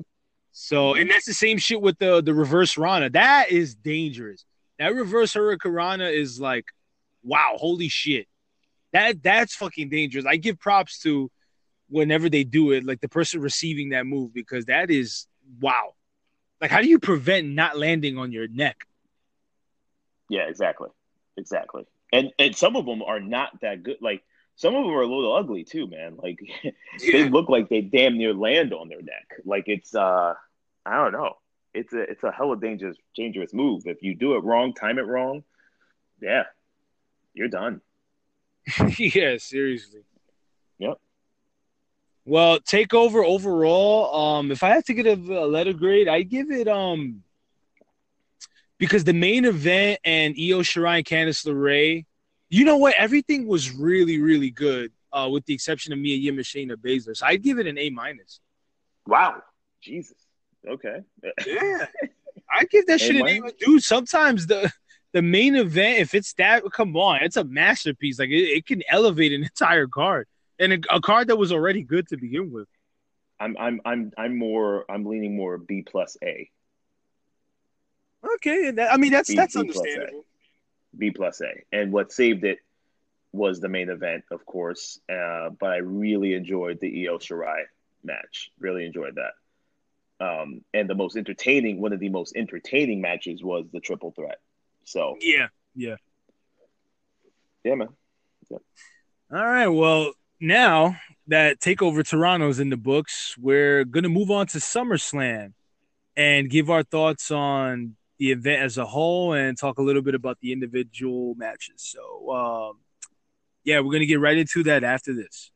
So, and that's the same shit with the reverse Rana. That is dangerous. That reverse Hurricane Rana is like, wow, holy shit. That's fucking dangerous. I give props to whenever they do it, like the person receiving that move, because that is wow. Like, how do you prevent not landing on your neck? Yeah, exactly. And some of them are not that good. Like some of them are a little ugly too, man. Like they look like they damn near land on their neck. Like it's I don't know. It's a hella dangerous move. If you do it wrong, time it wrong, yeah, you're done. Yeah, seriously. Yep. Well, Takeover overall, if I had to get a letter grade, I give it because the main event and Io Shirai and Candice LeRae, you know what? Everything was really, really good, with the exception of Mia Yim and Shayna Baszler. So I'd give it an A-. Wow. Jesus. Okay. Yeah. I give that shit an A-. Dude, sometimes the main event, if it's that, come on, it's a masterpiece. Like it can elevate an entire card. And a card that was already good to begin with. I'm leaning more B plus A. Okay, that's understandable. B plus A. And what saved it was the main event, of course. But I really enjoyed the Io Shirai match. Really enjoyed that. And one of the most entertaining matches was the triple threat. So yeah, man. Yep. All right, well, now that TakeOver Toronto's in the books, we're gonna move on to SummerSlam and give our thoughts on the event as a whole and talk a little bit about the individual matches. So, we're going to get right into that after this.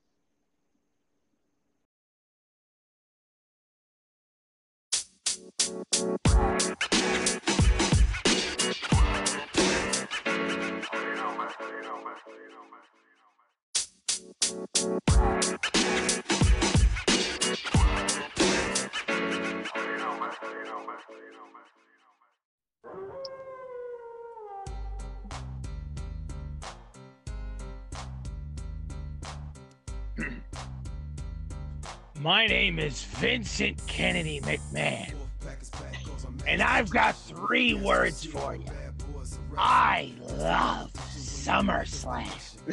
My name is Vincent Kennedy McMahon, and I've got 3 words for you. I love SummerSlam.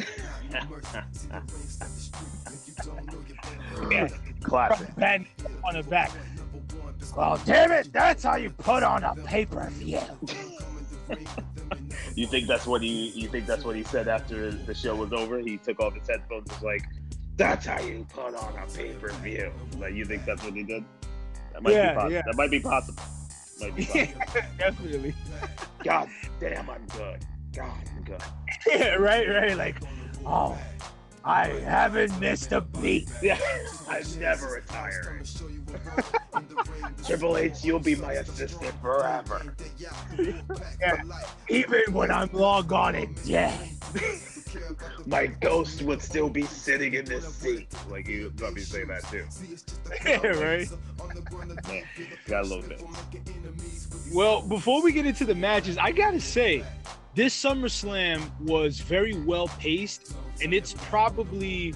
Classic. On the back. Well, damn it, that's how you put on a pay-per-view. You think that's what he said after the show was over? He took off his headphones and was like, "That's how you put on a pay-per-view." Like, you think that's what he did? That might be possible. That might be possible. Definitely. God damn, I'm good. God, I'm good. Yeah, right. Like, oh, I haven't missed a beat. Yeah, I never retire. Triple H, you'll be my assistant forever. Yeah, even when I'm long gone and dead. My ghost would still be sitting in this seat. Like, you would probably say that too. Yeah, right? Yeah, got a little bit. Well, before we get into the matches, I gotta say, this SummerSlam was very well paced, and it's probably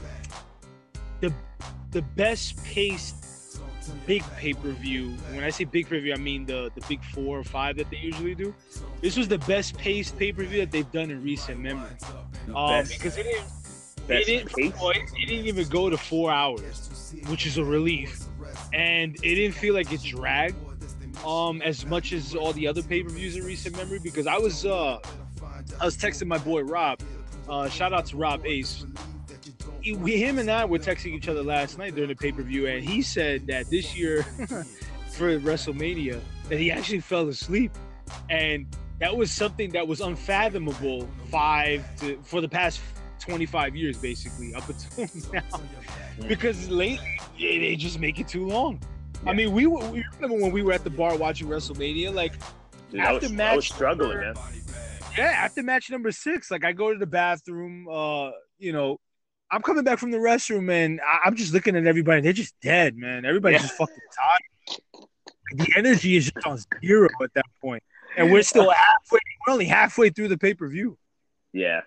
the best paced big pay-per-view. When I say big pay-per-view, I mean the big 4 or 5 that they usually do. This was the best paced pay-per-view that they've done in recent memory. Because it didn't even go to 4 hours, which is a relief, and it didn't feel like it dragged as much as all the other pay-per-views in recent memory. Because I was texting my boy Rob. Shout out to Rob Ace. Him and I were texting each other last night during the pay-per-view, and he said that this year for WrestleMania that he actually fell asleep, and that was something that was unfathomable for the past 25 years, basically, up until now, because lately they just make it too long. Yeah. I mean, we remember when we were at the bar watching WrestleMania, like, dude, I was struggling, man. Yeah, after match number 6, like, I go to the bathroom, I'm coming back from the restroom, and I'm just looking at everybody. They're just dead, man. Everybody's just fucking tired. The energy is just on 0 at that point. And we're still we're only halfway through the pay-per-view. Yeah.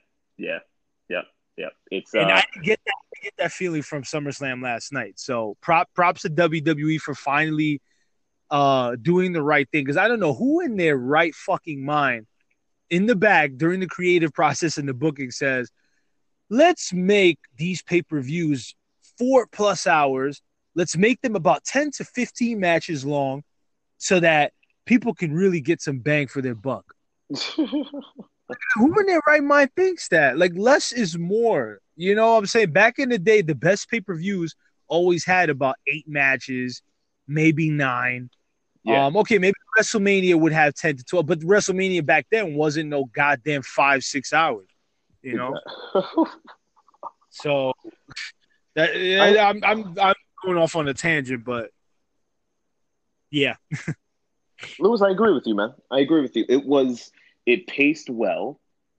It's and I get that feeling from SummerSlam last night. So props to WWE for finally doing the right thing, because I don't know who in their right fucking mind in the back during the creative process and the booking says, let's make these pay-per-views 4+ hours. Let's make them about 10 to 15 matches long so that people can really get some bang for their buck. Who in their right mind thinks that? Like, less is more. You know what I'm saying? Back in the day, the best pay-per-views always had about 8 matches, maybe 9. Yeah. Okay, maybe WrestleMania would have 10 to 12, but WrestleMania back then wasn't no goddamn 5-6 hours, you know? So I'm going off on a tangent, but yeah. Lewis, I agree with you, man. I agree with you. It paced well.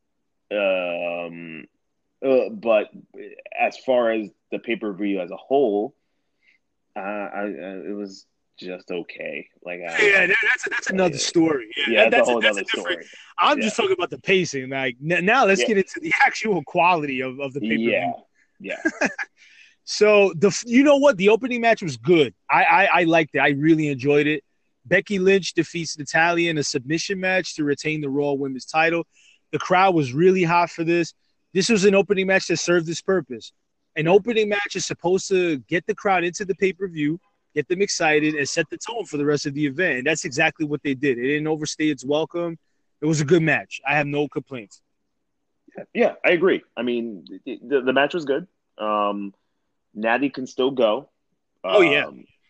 But as far as the pay-per-view as a whole, it was just okay. Like, that's another story. Yeah, that's a whole other story. I'm just talking about the pacing. Like, now let's get into the actual quality of the pay-per-view. Yeah. So you know what? The opening match was good. I liked it. I really enjoyed it. Becky Lynch defeats Natalya in a submission match to retain the Raw Women's title. The crowd was really hot for this. This was an opening match that served its purpose. An opening match is supposed to get the crowd into the pay-per-view, get them excited, and set the tone for the rest of the event. And that's exactly what they did. It didn't overstay its welcome. It was a good match. I have no complaints. Yeah, I agree. I mean, the match was good. Natty can still go. Yeah.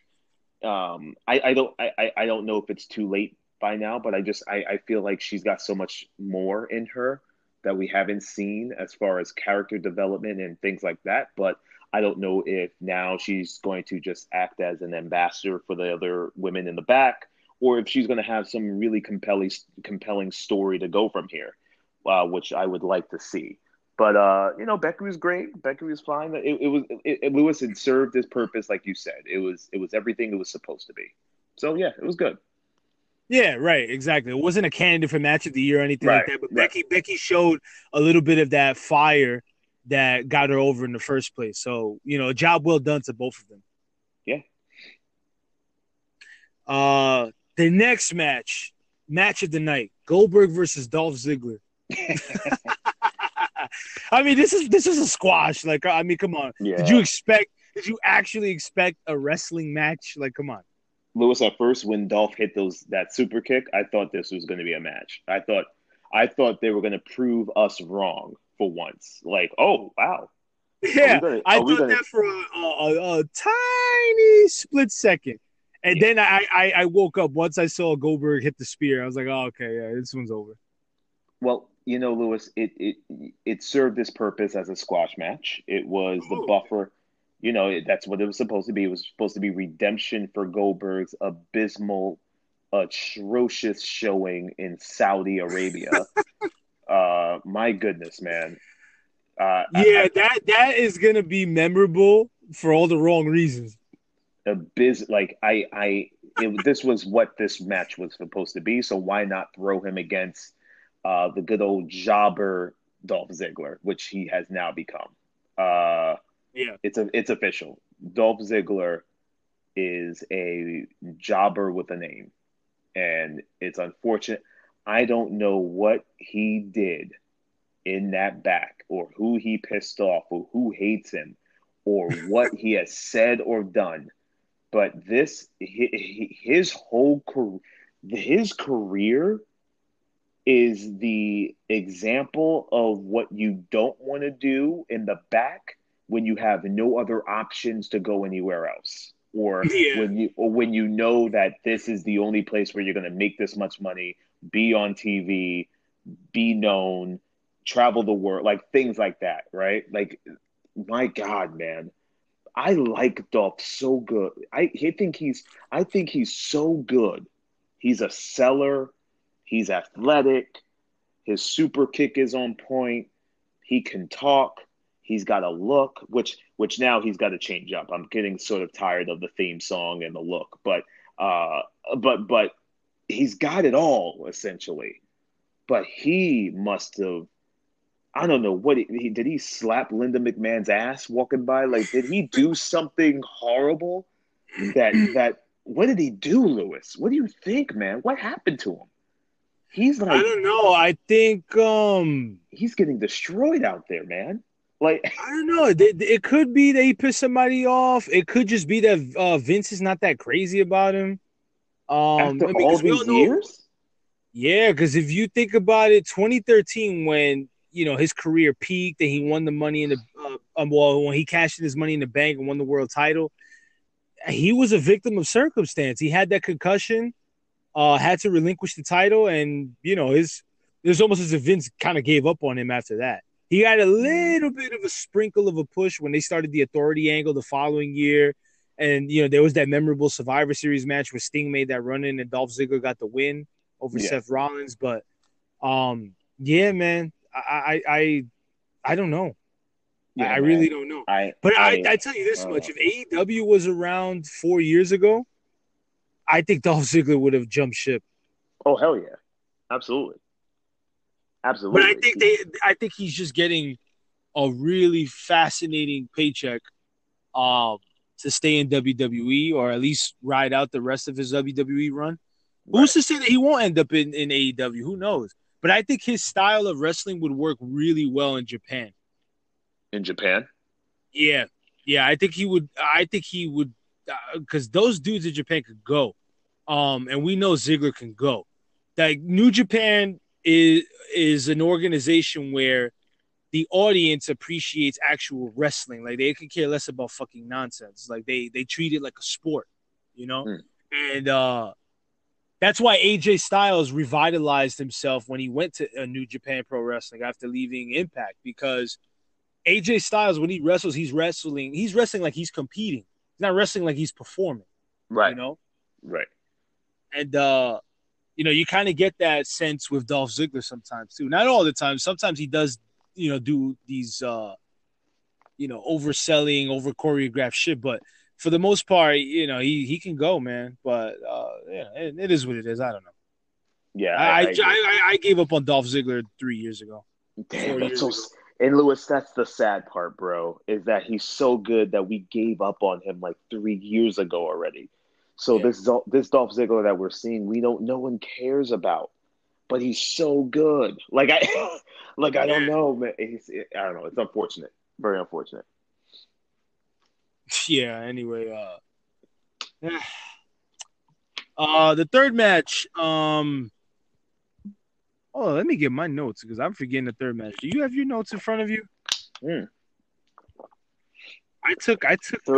I don't know if it's too late by now, but I feel like she's got so much more in her that we haven't seen as far as character development and things like that. But I don't know if now she's going to just act as an ambassador for the other women in the back, or if she's going to have some really compelling story to go from here, which I would like to see. But Becky was great. Becky was fine. Lewis had served his purpose, like you said. It was everything it was supposed to be. So yeah, it was good. Yeah, right, exactly. It wasn't a candidate for match of the year or anything like that. But Becky showed a little bit of that fire that got her over in the first place. So, a job well done to both of them. Yeah. The next match of the night, Goldberg versus Dolph Ziggler. I mean, this is a squash. Like, I mean, come on. Yeah. Did you actually expect a wrestling match? Like, come on. Lewis, at first, when Dolph hit that super kick, I thought this was going to be a match. I thought they were going to prove us wrong for once. Like, oh, wow. Yeah, I thought that for a tiny split second. And then I woke up once I saw Goldberg hit the spear. I was like, oh, okay, yeah, this one's over. Well, Lewis, it served its purpose as a squash match. It was the buffer. That's what it was supposed to be. It was supposed to be redemption for Goldberg's abysmal, atrocious showing in Saudi Arabia. My goodness, man. That is gonna be memorable for all the wrong reasons. This was what this match was supposed to be. So why not throw him against the good old jobber Dolph Ziggler, which he has now become? It's official. Dolph Ziggler is a jobber with a name, and it's unfortunate. I don't know what he did in that back, or who he pissed off, or who hates him, or what he has said or done. But his career is the example of what you don't want to do in the back when you have no other options to go anywhere else, or when you know that this is the only place where you're going to make this much money, be on TV, be known, travel the world, like things like that, right? Like, my God, man, I like Dolph so good. I think he's so good. He's a seller. He's athletic. His super kick is on point. He can talk. He's got a look, which now he's got to change up. I'm getting sort of tired of the theme song and the look, but he's got it all essentially. But he must have, I don't know what did he slap Linda McMahon's ass walking by? Like, did he do something horrible that what did he do, Lewis? What do you think, man? What happened to him? He's I like, don't know. I think he's getting destroyed out there, man. Like, I don't know. It could be that he pissed somebody off. It could just be that Vince is not that crazy about him. after I mean, all because we all these know, years, yeah. Because if you think about it, 2013, when his career peaked and he won the money in the well, when he cashed in his money in the bank and won the world title, he was a victim of circumstance. He had that concussion, had to relinquish the title, and it was almost as if Vince kind of gave up on him after that. He had a little bit of a sprinkle of a push when they started the Authority angle the following year. And, there was that memorable Survivor Series match where Sting made that run in and Dolph Ziggler got the win over Seth Rollins. But, yeah, man, I don't know. Yeah, I really don't know. I tell you this much. If AEW was around 4 years ago, I think Dolph Ziggler would have jumped ship. Oh, hell yeah. Absolutely. Absolutely. But I think he's just getting a really fascinating paycheck to stay in WWE or at least ride out the rest of his WWE run. Right. Who's to say that he won't end up in AEW? Who knows? But I think his style of wrestling would work really well in Japan. In Japan? Yeah. Yeah, I think he would because those dudes in Japan could go. And we know Ziggler can go. Like New Japan is an organization where the audience appreciates actual wrestling. Like they could care less about fucking nonsense. Like they treat it like a sport, And that's why AJ Styles revitalized himself when he went to New Japan Pro Wrestling after leaving Impact, because AJ Styles, when he wrestles, he's wrestling like he's competing. He's not wrestling like he's performing. Right. Right. And you kind of get that sense with Dolph Ziggler sometimes too. Not all the time. Sometimes he does, do these, overselling, over choreographed shit. But for the most part, he can go, man. But it is what it is. I don't know. Yeah, I gave up on Dolph Ziggler 3 years ago. Damn, that's so. And Lewis, that's the sad part, bro. Is that he's so good that we gave up on him like 3 years ago already. So this Dolph Ziggler that we're seeing, no one cares about, but he's so good. I don't know, man. I don't know. It's unfortunate, very unfortunate. Yeah. Anyway, the third match. Oh, let me get my notes because I'm forgetting the third match. Do you have your notes in front of you? I took.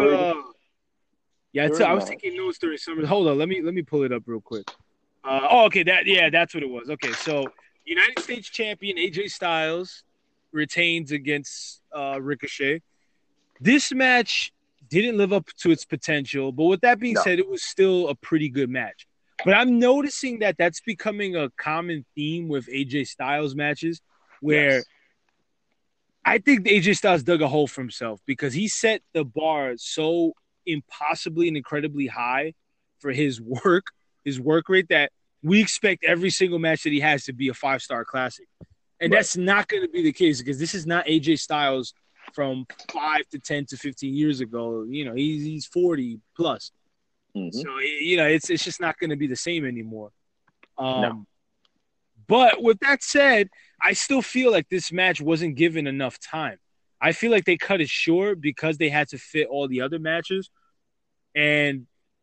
I was taking notes during summer. Hold on, let me pull it up real quick. Okay, that's what it was. Okay, so United States champion AJ Styles retains against Ricochet. This match didn't live up to its potential, but with that being said, it was still a pretty good match. But I'm noticing that that's becoming a common theme with AJ Styles matches, where I think AJ Styles dug a hole for himself because he set the bar so impossibly and incredibly high for his work rate that we expect every single match that he has to be a 5-star classic. And that's not going to be the case because this is not AJ Styles from 5 to 10 to 15 years ago. He's 40 plus. Mm-hmm. So, it's just not going to be the same anymore. No. But with that said, I still feel like this match wasn't given enough time. I feel like they cut it short because they had to fit all the other matches. And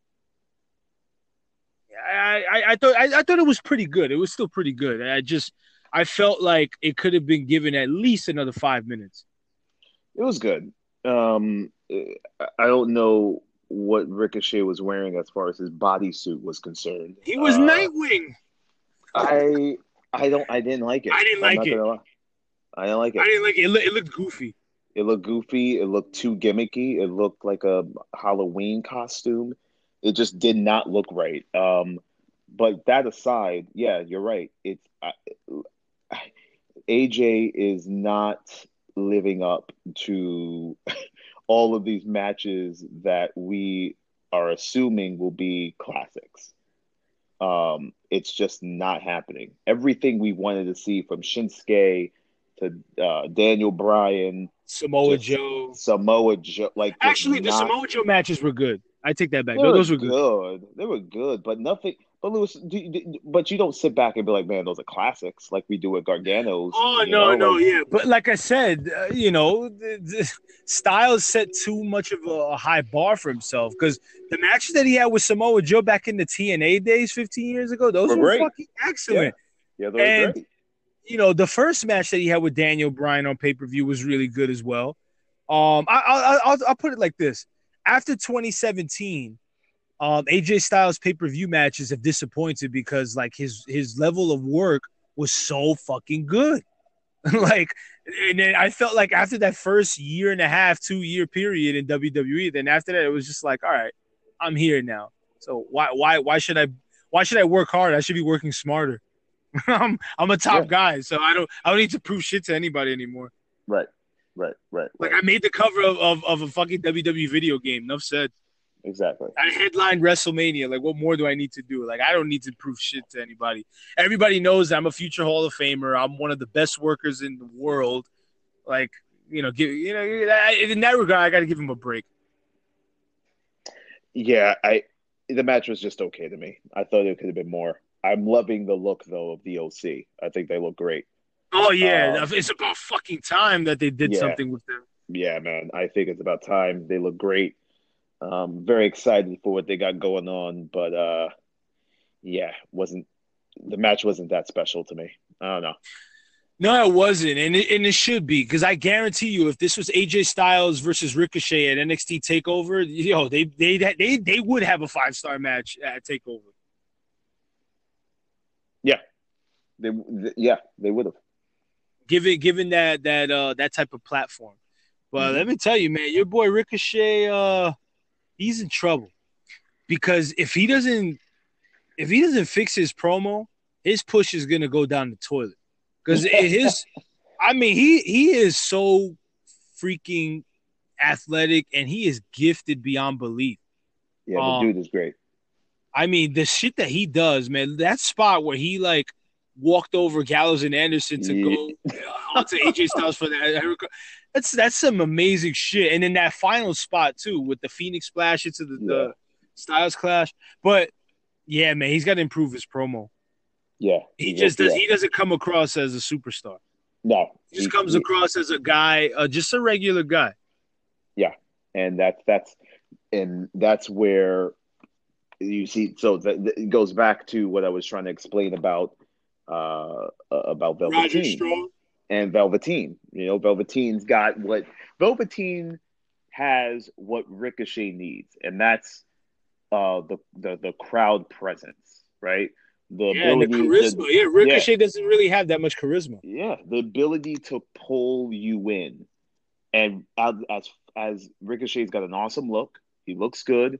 I thought it was pretty good. It was still pretty good. I felt like it could have been given at least another 5 minutes. It was good. I don't know what Ricochet was wearing as far as his bodysuit was concerned. He was Nightwing. I didn't like it. I didn't like it. I didn't like it. It looked goofy. It looked goofy. It looked too gimmicky. It looked like a Halloween costume. It just did not look right. But that aside, yeah, you're right. AJ is not living up to all of these matches that we are assuming will be classics. It's just not happening. Everything we wanted to see from Shinsuke to Daniel Bryan, Samoa Joe. Like actually, the Samoa Joe matches were good. I take that back. They were Those were good. good. They were good, but nothing. But Lewis, but you don't sit back and be like, man, those are classics, like we do with Gargano's. Oh You no, know, no, like yeah, but like I said, Styles set too much of a high bar for himself because the matches that he had with Samoa Joe back in the TNA days 15 years ago, those we're were great. fucking Yeah, excellent. yeah, they were And great. the first match that he had with Daniel Bryan on pay per view was really good as well. I'll put it like this: after 2017, AJ Styles pay per view matches have disappointed because like his level of work was so fucking good. Like, and then I felt like after that first year and a half, 2 year period in WWE, then after that it was just like, all right, I'm here now. So why should I work hard? I should be working smarter. I'm a top guy, so I don't need to prove shit to anybody anymore. Right. Like I made the cover of a fucking WWE video game. Enough said. Exactly. I headlined WrestleMania. Like, what more do I need to do? Like, I don't need to prove shit to anybody. Everybody knows I'm a future Hall of Famer. I'm one of the best workers in the world. Like, in that regard, I got to give him a break. Yeah, the match was just okay to me. I thought it could have been more. I'm loving the look though of the OC. I think they look great. Oh yeah, it's about fucking time that they did something with them. Yeah, man. I think it's about time. They look great. Very excited for what they got going on, but the match wasn't that special to me. I don't know. No, it wasn't, and it should be because I guarantee you, if this was AJ Styles versus Ricochet at NXT Takeover, they would have a 5-star match at Takeover. Yeah, they would have. Given that type of platform, but let me tell you, man, your boy Ricochet, he's in trouble because if he doesn't fix his promo, his push is gonna go down the toilet. Because he is so freaking athletic and he is gifted beyond belief. Yeah, the dude is great. I mean, the shit that he does, man, that spot where he like walked over Gallows and Anderson to go onto AJ Styles for that. That's some amazing shit. And then that final spot too with the Phoenix Splash into the Styles Clash. But yeah, man, he's got to improve his promo. Yeah, he doesn't come across as a superstar. No, he just comes across as a guy, just a regular guy. Yeah, and that's where you see. So it goes back to what I was trying to explain about Velveteen and Velveteen. Velveteen's got Velveteen has what Ricochet needs, and that's the crowd presence, right? The charisma. Ricochet doesn't really have that much charisma. Yeah, the ability to pull you in, and as Ricochet's got an awesome look. He looks good.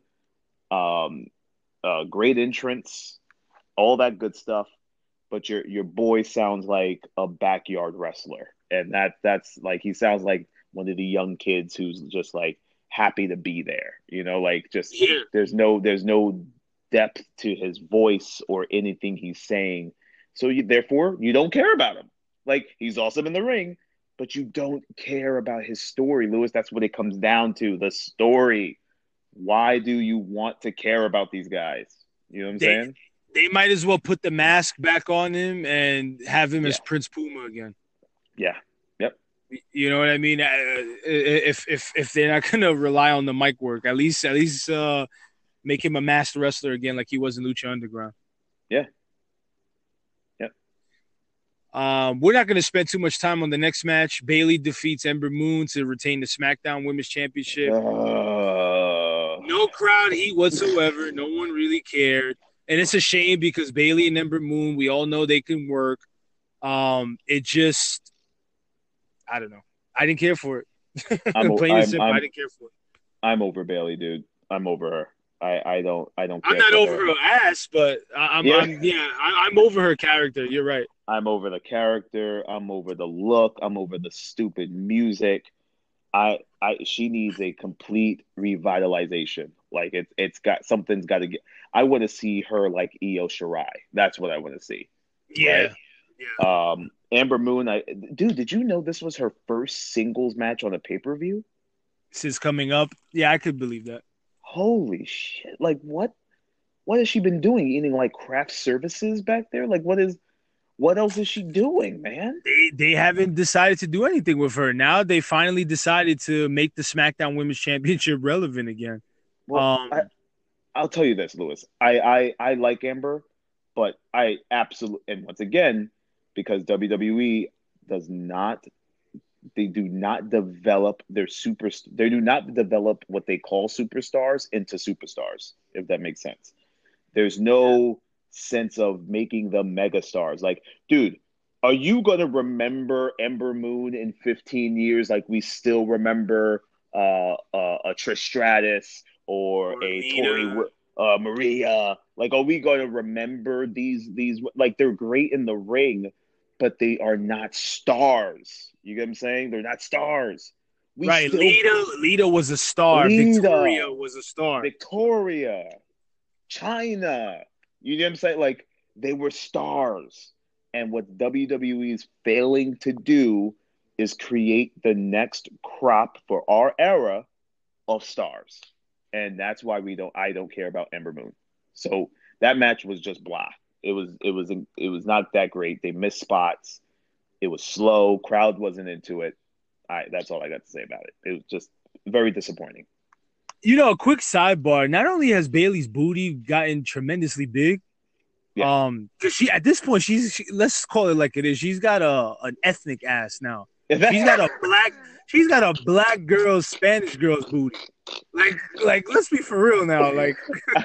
Great entrance, all that good stuff. But your boy sounds like a backyard wrestler, and that's like he sounds like one of the young kids who's just like happy to be there. There's no depth to his voice or anything he's saying. So therefore, you don't care about him. Like, he's awesome in the ring, but you don't care about his story, Lewis. That's what it comes down to, the story. Why do you want to care about these guys? You know what I'm saying? They might as well put the mask back on him and have him as Prince Puma again. Yeah. Yep. You know what I mean? If they're not going to rely on the mic work, at least make him a masked wrestler again, like he was in Lucha Underground. Yeah. Yep. We're not going to spend too much time on the next match. Bayley defeats Ember Moon to retain the SmackDown Women's Championship. No crowd heat whatsoever. No one really cared, and it's a shame because Bayley and Ember Moon, we all know they can work. It just, I don't know. I didn't care for it. Plain and simple, I didn't care for it. I'm over Bayley, dude. I'm over her. I don't care. I'm not over her ass, but I'm over her character. You're right. I'm over the character. I'm over the look. I'm over the stupid music. She needs a complete revitalization. Like something's got to get. I want to see her like Io Shirai. That's what I want to see. Yeah. Right? Yeah. Ember Moon. Dude, did you know this was her first singles match on a pay-per-view? This is coming up. Yeah, I could believe that. Holy shit! Like what? What has she been doing? Eating like craft services back there? Like what else is she doing, man? They haven't decided to do anything with her. Now they finally decided to make the SmackDown Women's Championship relevant again. Well, I'll tell you this, Lewis. I like Amber, but I absolutely, and once again, because WWE does not, they do not develop they do not develop what they call superstars into superstars, if that makes sense. There's no sense of making them megastars. Like, dude, are you gonna remember Ember Moon in 15 years like we still remember a Trish Stratus or a Tori Maria? Like, are we gonna remember these like they're great in the ring, but they are not stars. You get what I'm saying? They're not stars. Right. Lita was a star. Victoria was a star. Victoria. China. You know what I'm saying? Like, they were stars. And what WWE is failing to do is create the next crop for our era of stars. And that's why I don't care about Ember Moon. So that match was just blah. It was not that great. They missed spots. It was slow. Crowd wasn't into it. That's all I got to say about it. It was just very disappointing. You know, a quick sidebar. Not only has Bayley's booty gotten tremendously big, because she at this point let's call it like it is. She's got an ethnic ass now. She's got a black girl, Spanish girl's booty. Like let's be for real now. Like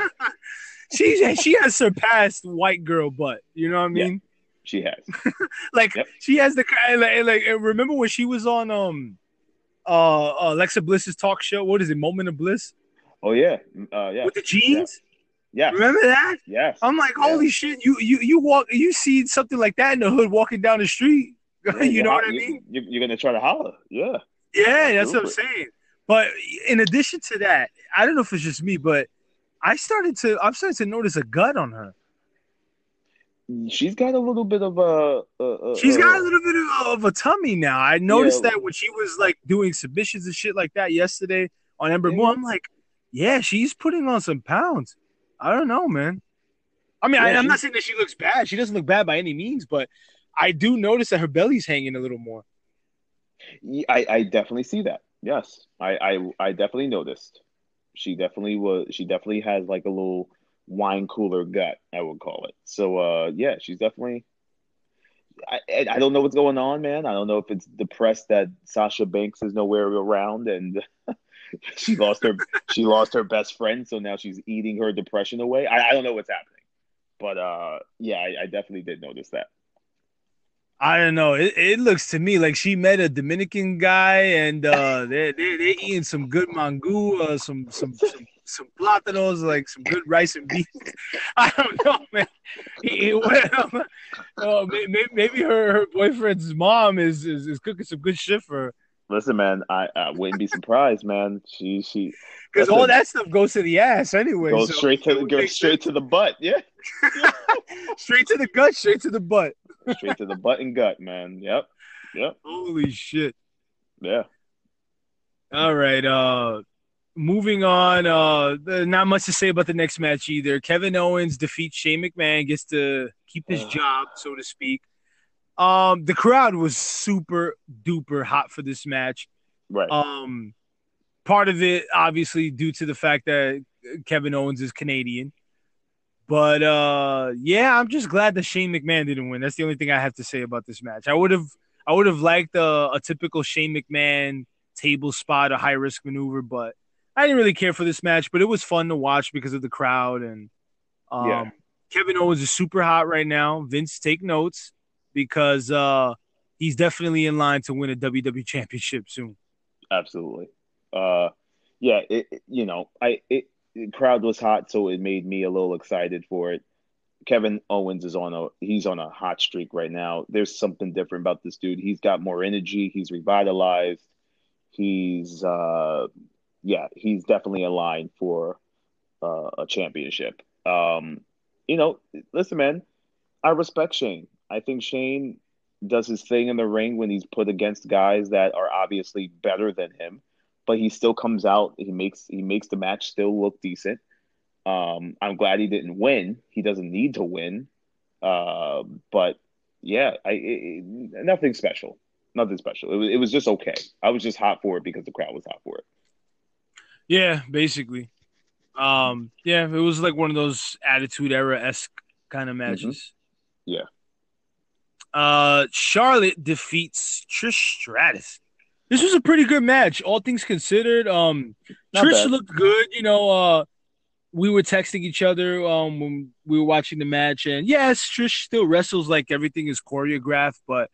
she has surpassed white girl butt. You know what I mean? Yeah, she has. She has the like. Remember when she was on Alexa Bliss's talk show? What is it? Moment of Bliss. Oh yeah, yeah. With the jeans. Yeah. Remember that? Yes. I'm like, holy shit! You see something like that in the hood walking down the street. Yeah, you know what I mean? You're gonna try to holler. Yeah. Yeah, that's what I'm saying. But in addition to that, I don't know if it's just me, but I'm starting to notice a gut on her. She's got a little bit of she's got a little bit of a tummy now. I noticed that when she was like doing submissions and shit like that yesterday on Ember Moon. I'm like, yeah, she's putting on some pounds. I don't know, man. I mean, I'm not saying that she looks bad. She doesn't look bad by any means, but I do notice that her belly's hanging a little more. I definitely see that. Yes, I definitely noticed. She definitely has like a little wine cooler gut, I would call it. So yeah, she's definitely. I don't know what's going on, man. I don't know if it's depressed that Sasha Banks is nowhere around and she lost her best friend, so now she's eating her depression away. I don't know what's happening, but yeah, I definitely did notice that. I don't know. It looks to me like she met a Dominican guy, and they're eating some good mango, some plátanos, like some good rice and beans. I don't know, man. Maybe her boyfriend's mom is cooking some good shit for her. Listen, man, I wouldn't be surprised, man. She because all that stuff goes to the ass anyway. Goes straight to the butt, yeah. Straight to the gut, straight to the butt. Straight to the butt and gut, man. Yep. Holy shit. Yeah. All right. Moving on. Not much to say about the next match either. Kevin Owens defeats Shane McMahon, gets to keep his job, so to speak. The crowd was super duper hot for this match. Right. Part of it, obviously, due to the fact that Kevin Owens is Canadian. But yeah, I'm just glad that Shane McMahon didn't win. That's the only thing I have to say about this match. I would have liked a typical Shane McMahon table spot, a high risk maneuver, but I didn't really care for this match. But it was fun to watch because of the crowd and Kevin Owens is super hot right now. Vince, take notes because he's definitely in line to win a WWE Championship soon. Absolutely. Yeah. The crowd was hot, so it made me a little excited for it. Kevin Owens is on a hot streak right now. There's something different about this dude. He's got more energy. He's revitalized. He's definitely in line for a championship. Listen, man, I respect Shane. I think Shane does his thing in the ring when he's put against guys that are obviously better than him. but he still comes out. He makes the match still look decent. I'm glad he didn't win. He doesn't need to win. But yeah, nothing special. Nothing special. It was just okay. I was just hot for it because the crowd was hot for it. Yeah, basically. Yeah, it was like one of those Attitude Era-esque kind of matches. Yeah. Charlotte defeats Trish Stratus. This was a pretty good match, all things considered. Trish bad. looked good. We were texting each other when we were watching the match, and yes, Trish still wrestles like everything is choreographed, but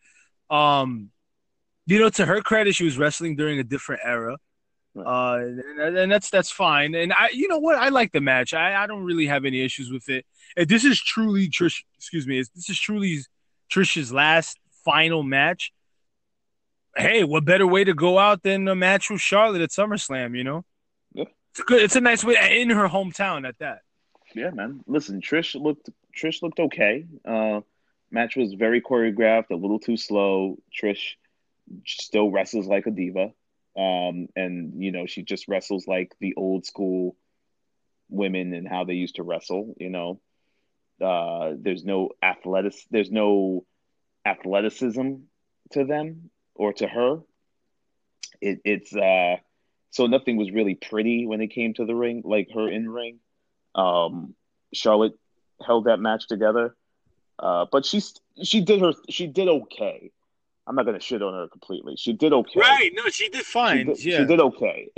to her credit, she was wrestling during a different era. And that's fine. And you know what? I like the match. I don't really have any issues with it. If this is truly Trish, this is truly Trish's last final match. Hey, what better way to go out than a match with Charlotte at SummerSlam? Yeah. It's a nice way in her hometown at that. Yeah, man. Listen, Trish looked okay. Match was very choreographed, a little too slow. Trish still wrestles like a diva. And she just wrestles like the old school women and how they used to wrestle. There's no athleticism to them or to her. It's so nothing was really pretty when it came to the ring, like her in ring. Charlotte held that match together, but she did okay. I'm not gonna shit on her completely. She did okay. Right? No, she did fine. She did okay.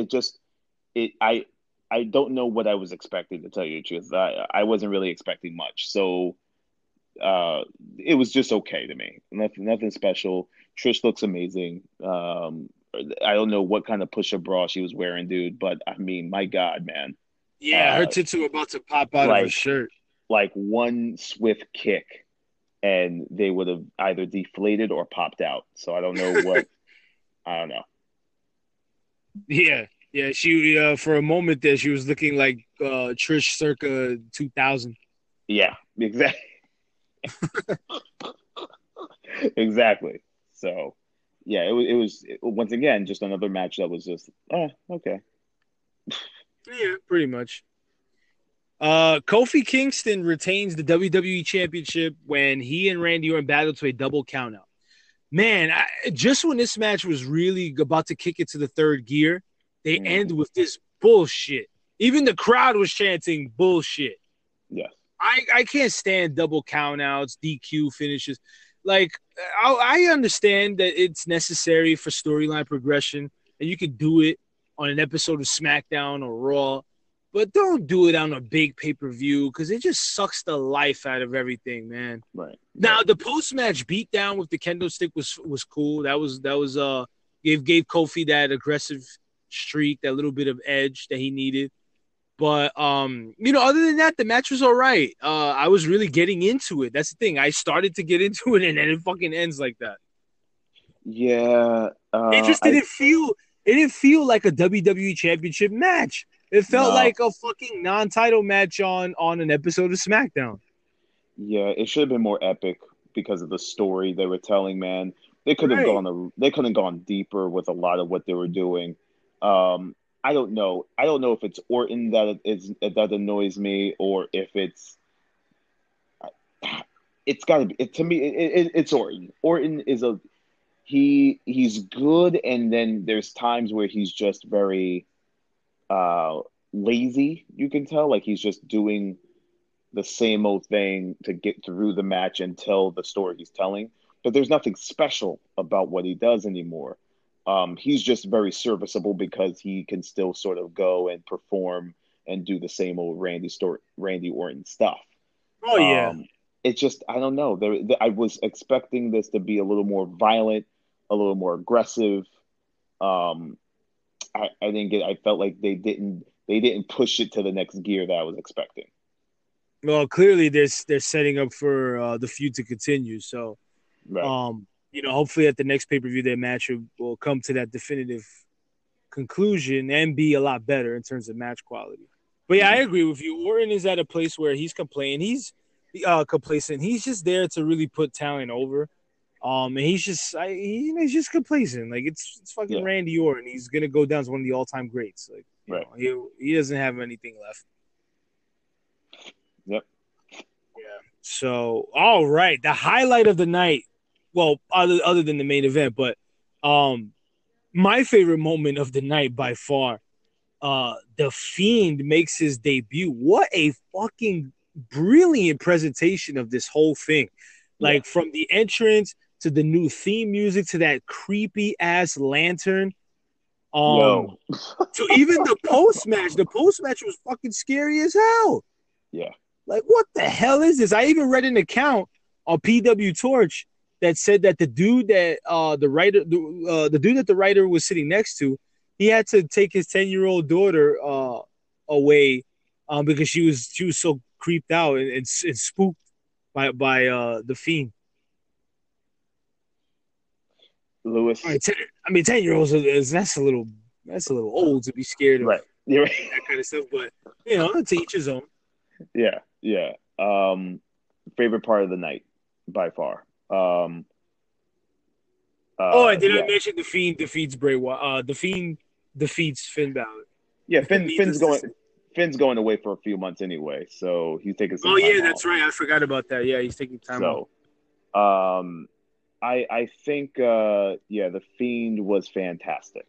I don't know what I was expecting, to tell you the truth. I wasn't really expecting much, so it was just okay to me. Nothing special. Trish looks amazing. I don't know what kind of push-up bra she was wearing, dude, but I mean, my God, man. Yeah, her tits were about to pop out of her shirt. Like one swift kick, and they would have either deflated or popped out. So I don't know what. I don't know. Yeah. She for a moment there, she was looking like Trish circa 2000. Yeah, exactly. Exactly. So, yeah, it was once again just another match that was just okay. Yeah, pretty much. Kofi Kingston retains the WWE Championship when he and Randy Orton battled to a double countout. Man, just when this match was really about to kick it to the third gear, they end with this bullshit. Even the crowd was chanting bullshit. Yes. I can't stand double countouts, DQ finishes. Like, I understand that it's necessary for storyline progression, and you could do it on an episode of SmackDown or Raw, but don't do it on a big pay-per-view because it just sucks the life out of everything, man. Right. Now, the post-match beatdown with the kendo stick was cool. That was gave Kofi that aggressive streak, that little bit of edge that he needed. But other than that, the match was all right. I was really getting into it. That's the thing. I started to get into it, and then it fucking ends like that. Yeah, it just didn't feel. It didn't feel like a WWE Championship match. It felt like a fucking non-title match on an episode of SmackDown. Yeah, it should have been more epic because of the story they were telling. Man, they could have gone deeper with a lot of what they were doing. I don't know. I don't know if it's Orton that annoys me, or if it's got to be. To me, it's Orton. Orton is he's good, and then there's times where he's just very lazy. You can tell, like he's just doing the same old thing to get through the match and tell the story he's telling. But there's nothing special about what he does anymore. He's just very serviceable because he can still sort of go and perform and do the same old Randy Orton stuff. Oh yeah. It's just, I don't know. I was expecting this to be a little more violent, a little more aggressive. I didn't get. I felt like they didn't push it to the next gear that I was expecting. Well, clearly they're setting up for the feud to continue. So, right. Hopefully at the next pay-per-view, their match will come to that definitive conclusion and be a lot better in terms of match quality. But yeah, I agree with you. Orton is at a place where he's complacent. He's just there to really put talent over. And he's just complacent. Like it's fucking Randy Orton. He's gonna go down as one of the all-time greats. Like he doesn't have anything left. Yep. Yeah. So all right, the highlight of the night. Well, other than the main event, but my favorite moment of the night by far. The Fiend makes his debut. What a fucking brilliant presentation of this whole thing. Like from the entrance to the new theme music to that creepy ass lantern. To even the post match. The post match was fucking scary as hell. Yeah. Like, what the hell is this? I even read an account on PW Torch that said that the dude that the dude that the writer was sitting next to, he had to take his 10-year-old daughter away because she was so creeped out and spooked by the Fiend. Lewis. 10-year-olds that's a little old to be scared of right. You're right. that kind of stuff. But to each his own. Yeah. Favorite part of the night by far. I mention the Fiend defeats Bray Wyatt. The Fiend defeats Finn Balor. Yeah, Finn's going away for a few months anyway, so he's taking some time off. That's right. I forgot about that. Yeah, he's taking time off. I think the Fiend was fantastic.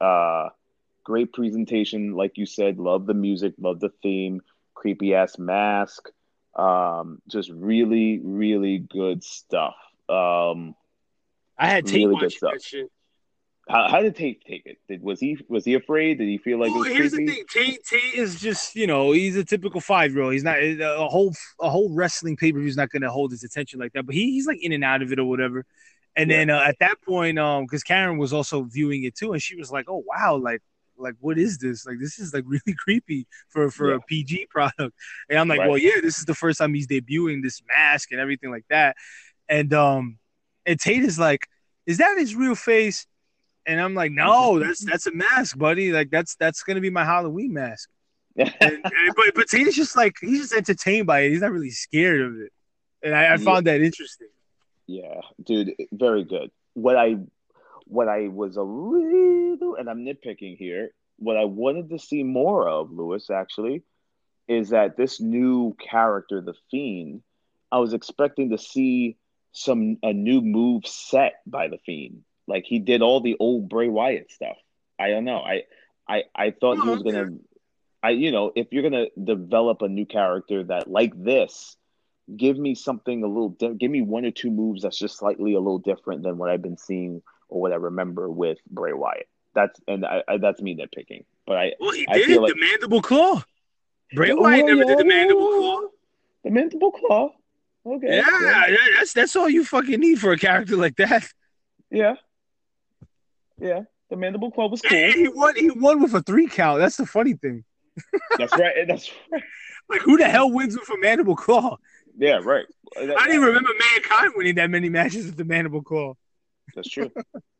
Great presentation, like you said. Love the music, love the theme. Creepy ass mask. Just really, really good stuff. I had Tate really watching that shit. How did Tate take it? Was he afraid? Did he feel like it was here's creepy? the thing. Tate is just, he's a typical 5-year-old. He's not a whole wrestling pay-per-view is not going to hold his attention like that. But he's like in and out of it or whatever. And then at that point, because Karen was also viewing it too, and she was like, "Oh wow, like what is this? Like this is like really creepy for a PG product." And I'm like, "Well, yeah, this is the first time he's debuting this mask and everything like that." And Tate is like, "Is that his real face?" And I'm like, "No, that's a mask, buddy. Like that's gonna be my Halloween mask." But Tate is just like he's just entertained by it. He's not really scared of it, and I found that interesting. Yeah, dude, very good. What I was a little, and I'm nitpicking here, what I wanted to see more of, Lewis, actually, is that this new character, the Fiend, I was expecting to see a new move set by the Fiend. Like he did all the old Bray Wyatt stuff. I don't know. I thought he was gonna. If you're gonna develop a new character that like this, give me something a little. Give me one or two moves that's just slightly a little different than what I've been seeing or what I remember with Bray Wyatt. That's me nitpicking. But he did the mandible claw. Bray Wyatt never did the mandible claw. The mandible claw. Okay. Yeah, that's all you fucking need for a character like that. Yeah. Yeah, the mandible claw was cool. He won with a 3 count. That's the funny thing. That's right. Like, who the hell wins with a mandible claw? Yeah, right. I don't even remember Mankind winning that many matches with the mandible claw. That's true.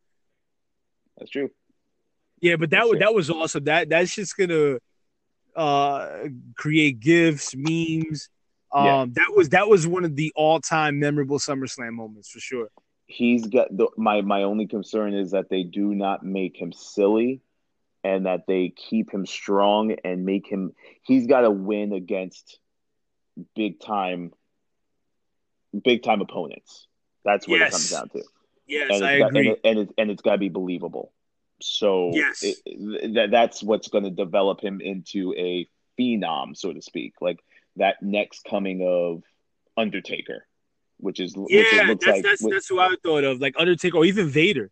That's true. Yeah, but that was awesome. That's just gonna create gifs, memes. That was one of the all-time memorable SummerSlam moments for sure. He's got my only concern is that they do not make him silly and that they keep him strong and make him he's got to win against big time opponents. That's what it comes down to. Yes, I agree. And it's got to be believable. So that's what's going to develop him into a phenom, so to speak, like that next coming of Undertaker. Which is that's who I thought of, like Undertaker or even Vader.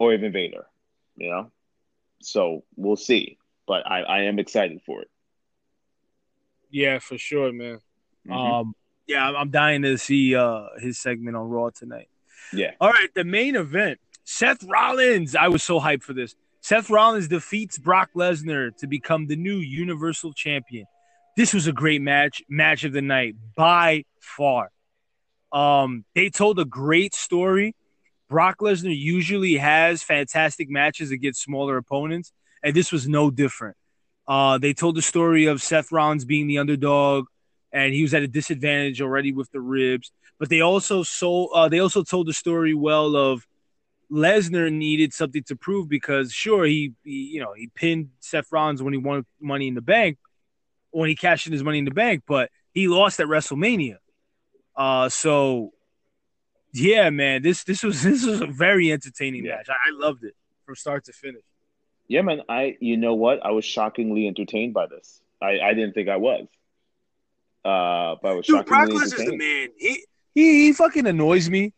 So we'll see, but I am excited for it. Yeah, for sure, man. Mm-hmm. I'm dying to see his segment on Raw tonight. Yeah. All right, the main event: Seth Rollins. I was so hyped for this. Seth Rollins defeats Brock Lesnar to become the new Universal Champion. This was a great match of the night by far. They told a great story. Brock Lesnar usually has fantastic matches against smaller opponents, and this was no different. They told the story of Seth Rollins being the underdog, and he was at a disadvantage already with the ribs. But they also told the story well of Lesnar needed something to prove because sure he pinned Seth Rollins when he won Money in the Bank, when he cashed in his Money in the Bank, but he lost at WrestleMania. So yeah, man, this was a very entertaining match. I loved it from start to finish. Yeah, man. You know what? I was shockingly entertained by this. I didn't think I was. But I was Dude, Brock shockingly Lesnar's the entertained. man. He fucking annoys me.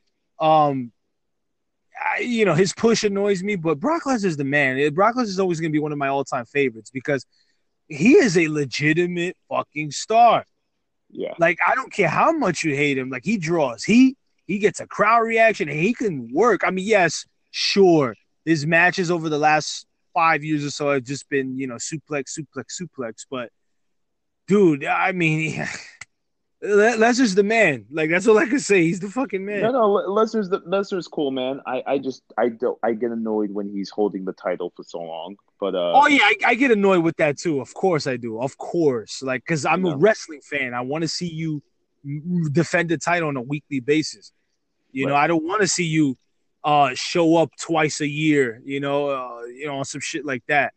His push annoys me, but Brock Lesnar's the man. Brock Lesnar's always going to be one of my all-time favorites because he is a legitimate fucking star. Yeah. Like, I don't care how much you hate him. Like, he draws. He gets a crowd reaction, and he can work. I mean, yes, sure. His matches over the last 5 years or so have just been, suplex. But, dude, I mean, Lesnar's the man. Like, that's all I can say. He's the fucking man. No, Lesnar's cool, man. I get annoyed when he's holding the title for so long. But oh yeah, I get annoyed with that too. Of course I do. Of course, like because I'm a wrestling fan. I want to see you defend the title on a weekly basis. You know, I don't want to see you show up twice a year. On some shit like that.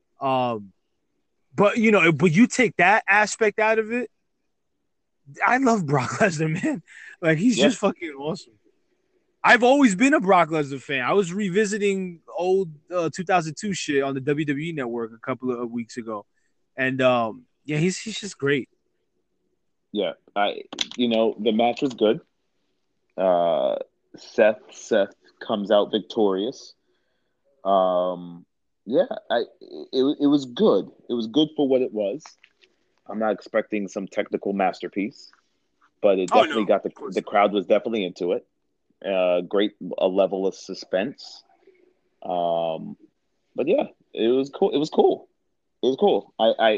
But you take that aspect out of it. I love Brock Lesnar, man. Like he's just fucking awesome. I've always been a Brock Lesnar fan. I was revisiting old 2002 shit on the WWE Network a couple of weeks ago, and he's just great. Yeah, the match was good. Seth comes out victorious. It was good. It was good for what it was. I'm not expecting some technical masterpiece, but it definitely got the crowd was definitely into it. Great level of suspense. But yeah, it was cool. It was cool. It's cool.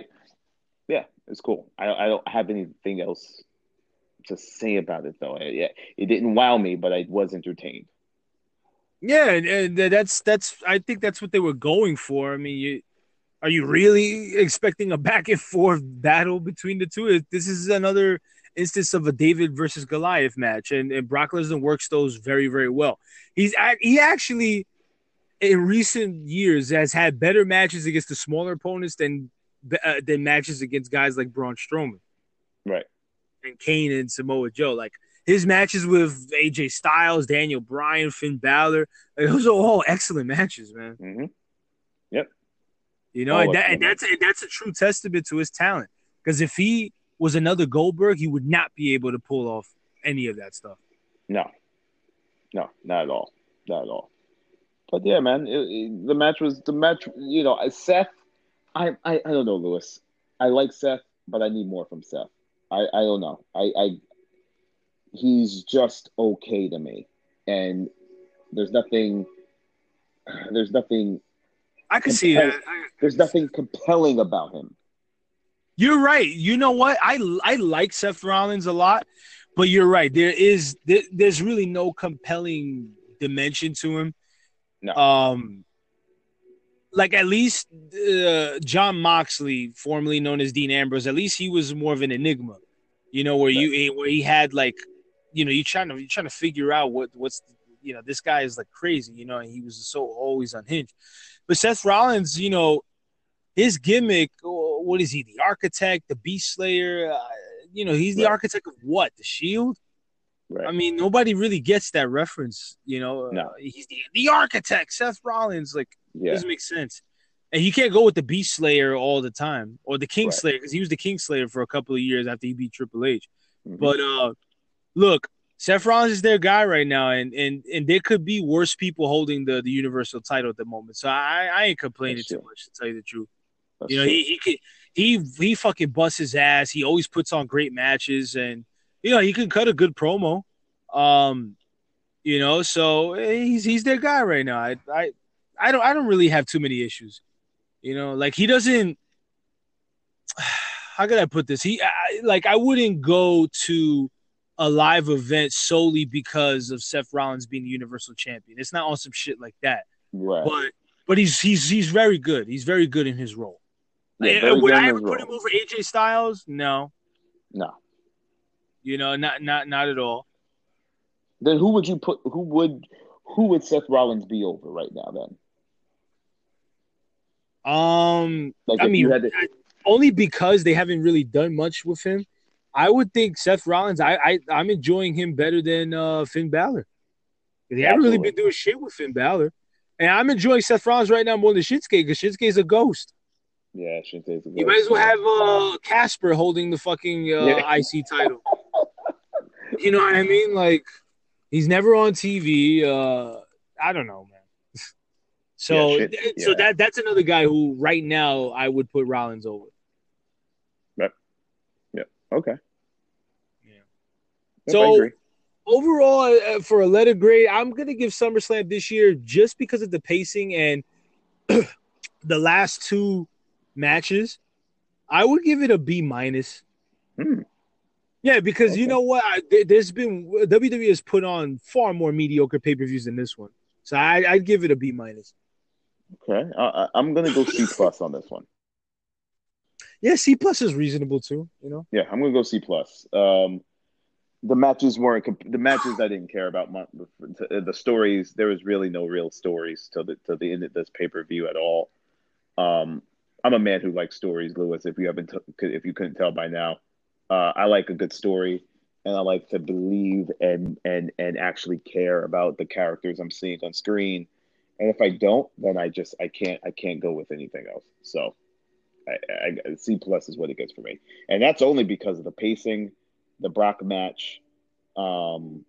I don't have anything else to say about it though. It didn't wow me, but I was entertained. Yeah, and that's I think that's what they were going for. I mean, are you really expecting a back and forth battle between the two? This is another instance of a David versus Goliath match, and Brock Lesnar works those very, very well. He actually, in recent years, has had better matches against the smaller opponents than matches against guys like Braun Strowman, right, and Kane and Samoa Joe. Like his matches with AJ Styles, Daniel Bryan, Finn Balor, those are all excellent matches, man. Mm-hmm. Yep. That's a true testament to his talent. Because if he was another Goldberg, he would not be able to pull off any of that stuff. No, not at all. Not at all. But yeah, man, the match. Seth. I don't know, Lewis. I like Seth, but I need more from Seth. I don't know. He's just okay to me, and there's nothing. I can see that. There's nothing compelling about him. You're right. You know what? I like Seth Rollins a lot, but you're right. There's really no compelling dimension to him. No. Like at least Jon Moxley, formerly known as Dean Ambrose, at least he was more of an enigma. Where he had like, you're trying to figure out what's this guy is like crazy, and he was so always unhinged. But Seth Rollins, his gimmick, what is he? The Architect, the Beast Slayer. He's the architect of what? The Shield. Right. I mean, nobody really gets that reference. No. He's the Architect, Seth Rollins. Like, it doesn't make sense. And you can't go with the Beast Slayer all the time, or the King Slayer, because he was the King Slayer for a couple of years after he beat Triple H. Mm-hmm. But look, Seth Rollins is their guy right now, and there could be worse people holding the Universal title at the moment. So I ain't complaining too much, to tell you the truth. He fucking busts his ass. He always puts on great matches, and he can cut a good promo. So he's their guy right now. I don't really have too many issues. Like he doesn't. How could I put this? I wouldn't go to a live event solely because of Seth Rollins being the Universal Champion. It's not on some shit like that. Right. But he's very good. He's very good in his role. Yeah, would I ever put him over AJ Styles? No. No. Not at all. Then who would you put? Who would Seth Rollins be over right now? Then, like I if you mean, had to, only because they haven't really done much with him. I would think Seth Rollins. I'm enjoying him better than Finn Balor. They haven't really been doing shit with Finn Balor, and I'm enjoying Seth Rollins right now more than Shinsuke because Shinsuke's a ghost. yeah, Shinsuke's a ghost. You might as well have Casper holding the fucking IC title. You know what I mean? Like he's never on TV. I don't know, man. So that's another guy who right now I would put Rollins over. Yep. Okay. Yeah. Yep, I agree. Overall, for a letter grade, I'm gonna give SummerSlam this year just because of the pacing and the last two matches. I would give it a B minus. Yeah, because you know what? There's been WWE has put on far more mediocre pay-per-views than this one, so I'd give it a B minus. Okay, I'm gonna go C plus on this one. Yeah, C plus is reasonable too. Yeah, I'm gonna go C plus. The matches weren't the matches I didn't care about. The stories, there was really no real stories till the end of this pay-per-view at all. I'm a man who likes stories, Lewis. If you couldn't tell by now, I like a good story, and I like to believe and actually care about the characters I'm seeing on screen. And if I don't, then I can't go with anything else. So, C plus is what it gets for me, and that's only because of the pacing, the Brock match, the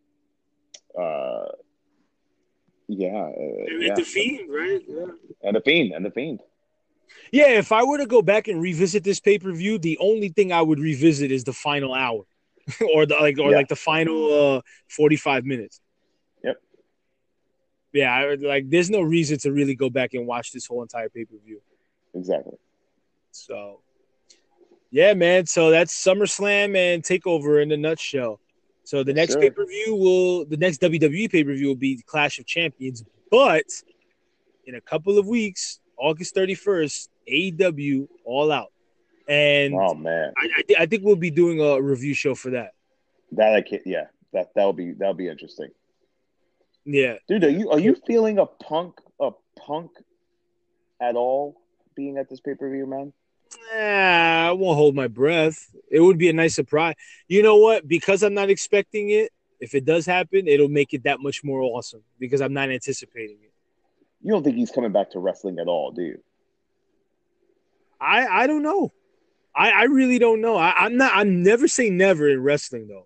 Fiend, right? Yeah. And the Fiend. Yeah, if I were to go back and revisit this pay-per-view, the only thing I would revisit is the final hour, or the final 45 minutes. Yep. Yeah, there's no reason to really go back and watch this whole entire pay-per-view. Exactly. So, yeah, man. So that's SummerSlam and TakeOver in a nutshell. So the next pay-per-view the next WWE pay-per-view will be the Clash of Champions, but in a couple of weeks, August 31st, AEW All Out. And oh man, I think we'll be doing a review show for that. That'll be interesting. Yeah, dude, are you feeling a punk at all being at this pay-per-view, man? I won't hold my breath. It would be a nice surprise. You know what? Because I'm not expecting it, if it does happen, it'll make it that much more awesome because I'm not anticipating it. You don't think he's coming back to wrestling at all, do you? I don't know. I really don't know. I'm never say never in wrestling though.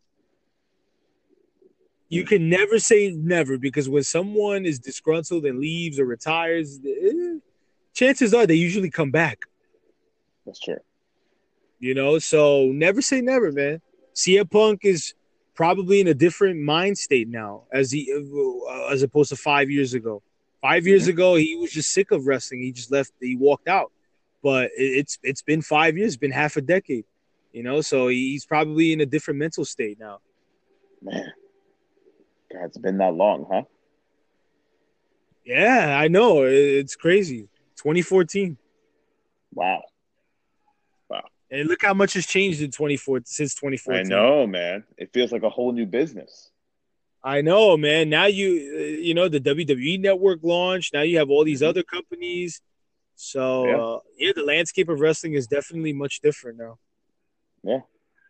You can never say never because when someone is disgruntled and leaves or retires, chances are they usually come back. That's true. So never say never, man. CM Punk is probably in a different mind state now as opposed to 5 years ago. 5 years ago, he was just sick of wrestling. He just left. He walked out. But it's been 5 years. It's been half a decade. So he's probably in a different mental state now. Man, God, it's been that long, huh? Yeah, I know. It's crazy. 2014. Wow. And look how much has changed since 2014. I know, man. It feels like a whole new business. I know, man. Now the WWE Network launched. Now you have all these other companies. So, the landscape of wrestling is definitely much different now. Yeah.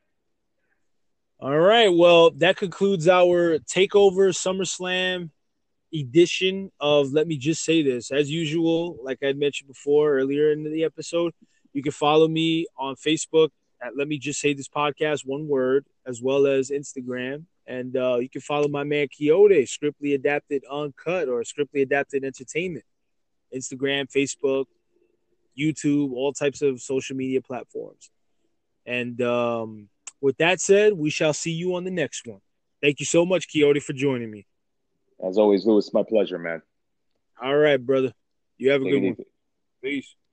All right. Well, that concludes our TakeOver SummerSlam edition of Let Me Just Say This. As usual, like I mentioned before earlier in the episode, you can follow me on Facebook at Let Me Just Say This Podcast, one word, as well as Instagram. And you can follow my man Quixote, Scriptly Adapted Uncut or Scriptly Adapted Entertainment. Instagram, Facebook, YouTube, all types of social media platforms. And with that said, we shall see you on the next one. Thank you so much, Quixote, for joining me. As always, Lewis, my pleasure, man. All right, brother. You have a good one. Easy. Peace.